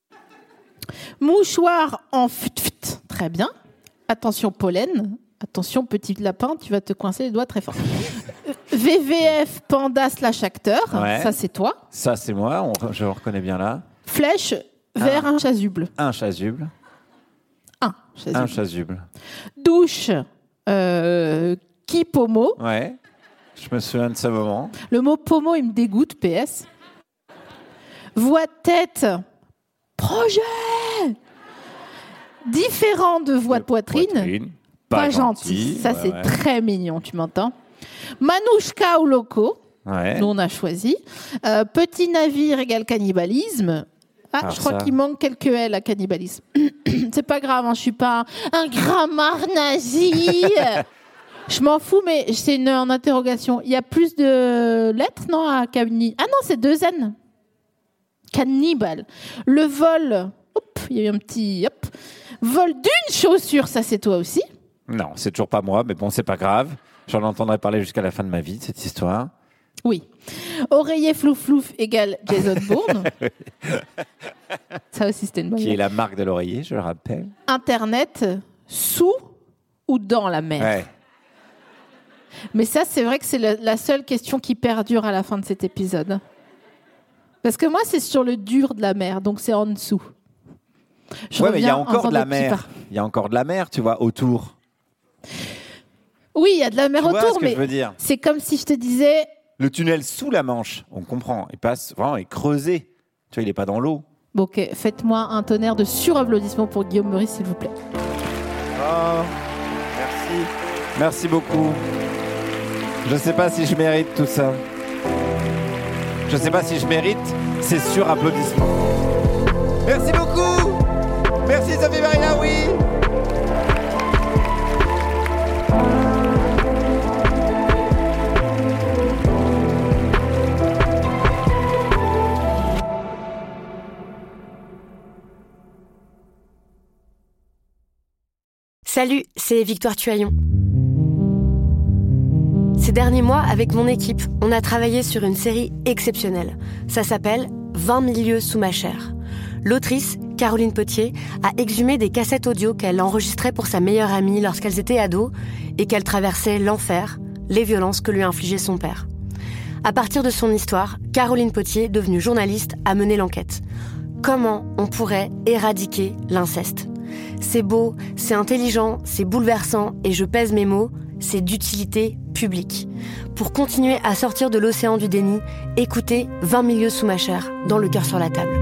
Mouchoir en fut-fut, très bien. Attention pollen, attention petit lapin, tu vas te coincer les doigts très fort. VVF panda / acteur, ouais. Ça c'est toi. Ça c'est moi, je le reconnais bien là. Flèche vers un chasuble. Un chasuble. Un chasuble. Douche, qui pomo. Ouais. Je me souviens de ce moment. Le mot pomo, il me dégoûte, PS. Voix de tête, projet. Différent de voix de poitrine. Pas gentil. Ça, c'est très mignon, tu m'entends. Manouchka ou loco. Ouais. Nous, on a choisi. Petit navire égale cannibalisme. Je crois qu'il manque quelques L à cannibalisme. C'est pas grave, je suis pas un grammar nazi. Je m'en fous, mais c'est en interrogation. Il y a plus de lettres, non, à cannibale. Ah non, c'est 2 N. Cannibale. Le vol. Hop, il y a eu un petit. Hop. Vol d'une chaussure, ça c'est toi aussi. Non, c'est toujours pas moi, mais bon, c'est pas grave. J'en entendrai parler jusqu'à la fin de ma vie, de cette histoire. Oui. Oreiller flouf-flouf égale Jason Bourne. Ça aussi, c'était une bonne. Qui est la marque de l'oreiller, je le rappelle. Internet, sous ou dans la mer. Ouais. Mais ça, c'est vrai que c'est la seule question qui perdure à la fin de cet épisode. Parce que moi, c'est sur le dur de la mer, donc c'est en dessous. Ouais, mais il y a encore de la mer. Il y a encore de la mer, tu vois, autour. Oui, il y a de la mer autour, mais je veux dire. C'est comme si je te disais... Le tunnel sous la Manche, on comprend. Il passe vraiment, il est creusé. Tu vois, il n'est pas dans l'eau. Bon, ok, faites-moi un tonnerre de surapplaudissements pour Guillaume Meurice, s'il vous plaît. Oh, merci. Merci beaucoup. Je ne sais pas si je mérite tout ça. Je ne sais pas si je mérite ces surapplaudissements. Merci beaucoup. Merci Sophie Marina, oui. Salut, c'est Victoire Tuaillon. Ces derniers mois, avec mon équipe, on a travaillé sur une série exceptionnelle. Ça s'appelle 20 milieux sous ma chair. L'autrice, Caroline Potier, a exhumé des cassettes audio qu'elle enregistrait pour sa meilleure amie lorsqu'elles étaient ados et qu'elle traversait l'enfer, les violences que lui infligeait son père. À partir de son histoire, Caroline Potier, devenue journaliste, a mené l'enquête. Comment on pourrait éradiquer l'inceste ? C'est beau, c'est intelligent, c'est bouleversant et je pèse mes mots, c'est d'utilité publique. Pour continuer à sortir de l'océan du déni, écoutez 20 milieux sous ma chair, dans Le cœur sur la table.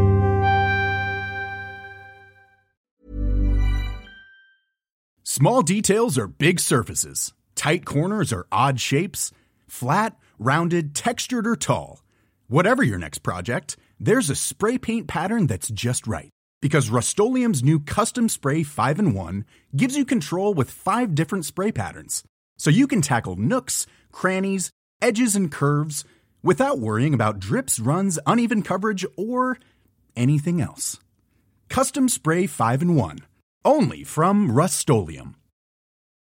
Small details are big surfaces. Tight corners are odd shapes. Flat, rounded, textured, or tall. Whatever your next project, there's a spray paint pattern that's just right. Because Rust-Oleum's new Custom Spray 5-in-1 gives you control with 5 different spray patterns. So you can tackle nooks, crannies, edges, and curves without worrying about drips, runs, uneven coverage, or anything else. Custom Spray 5-in-1. Only from Rust-Oleum.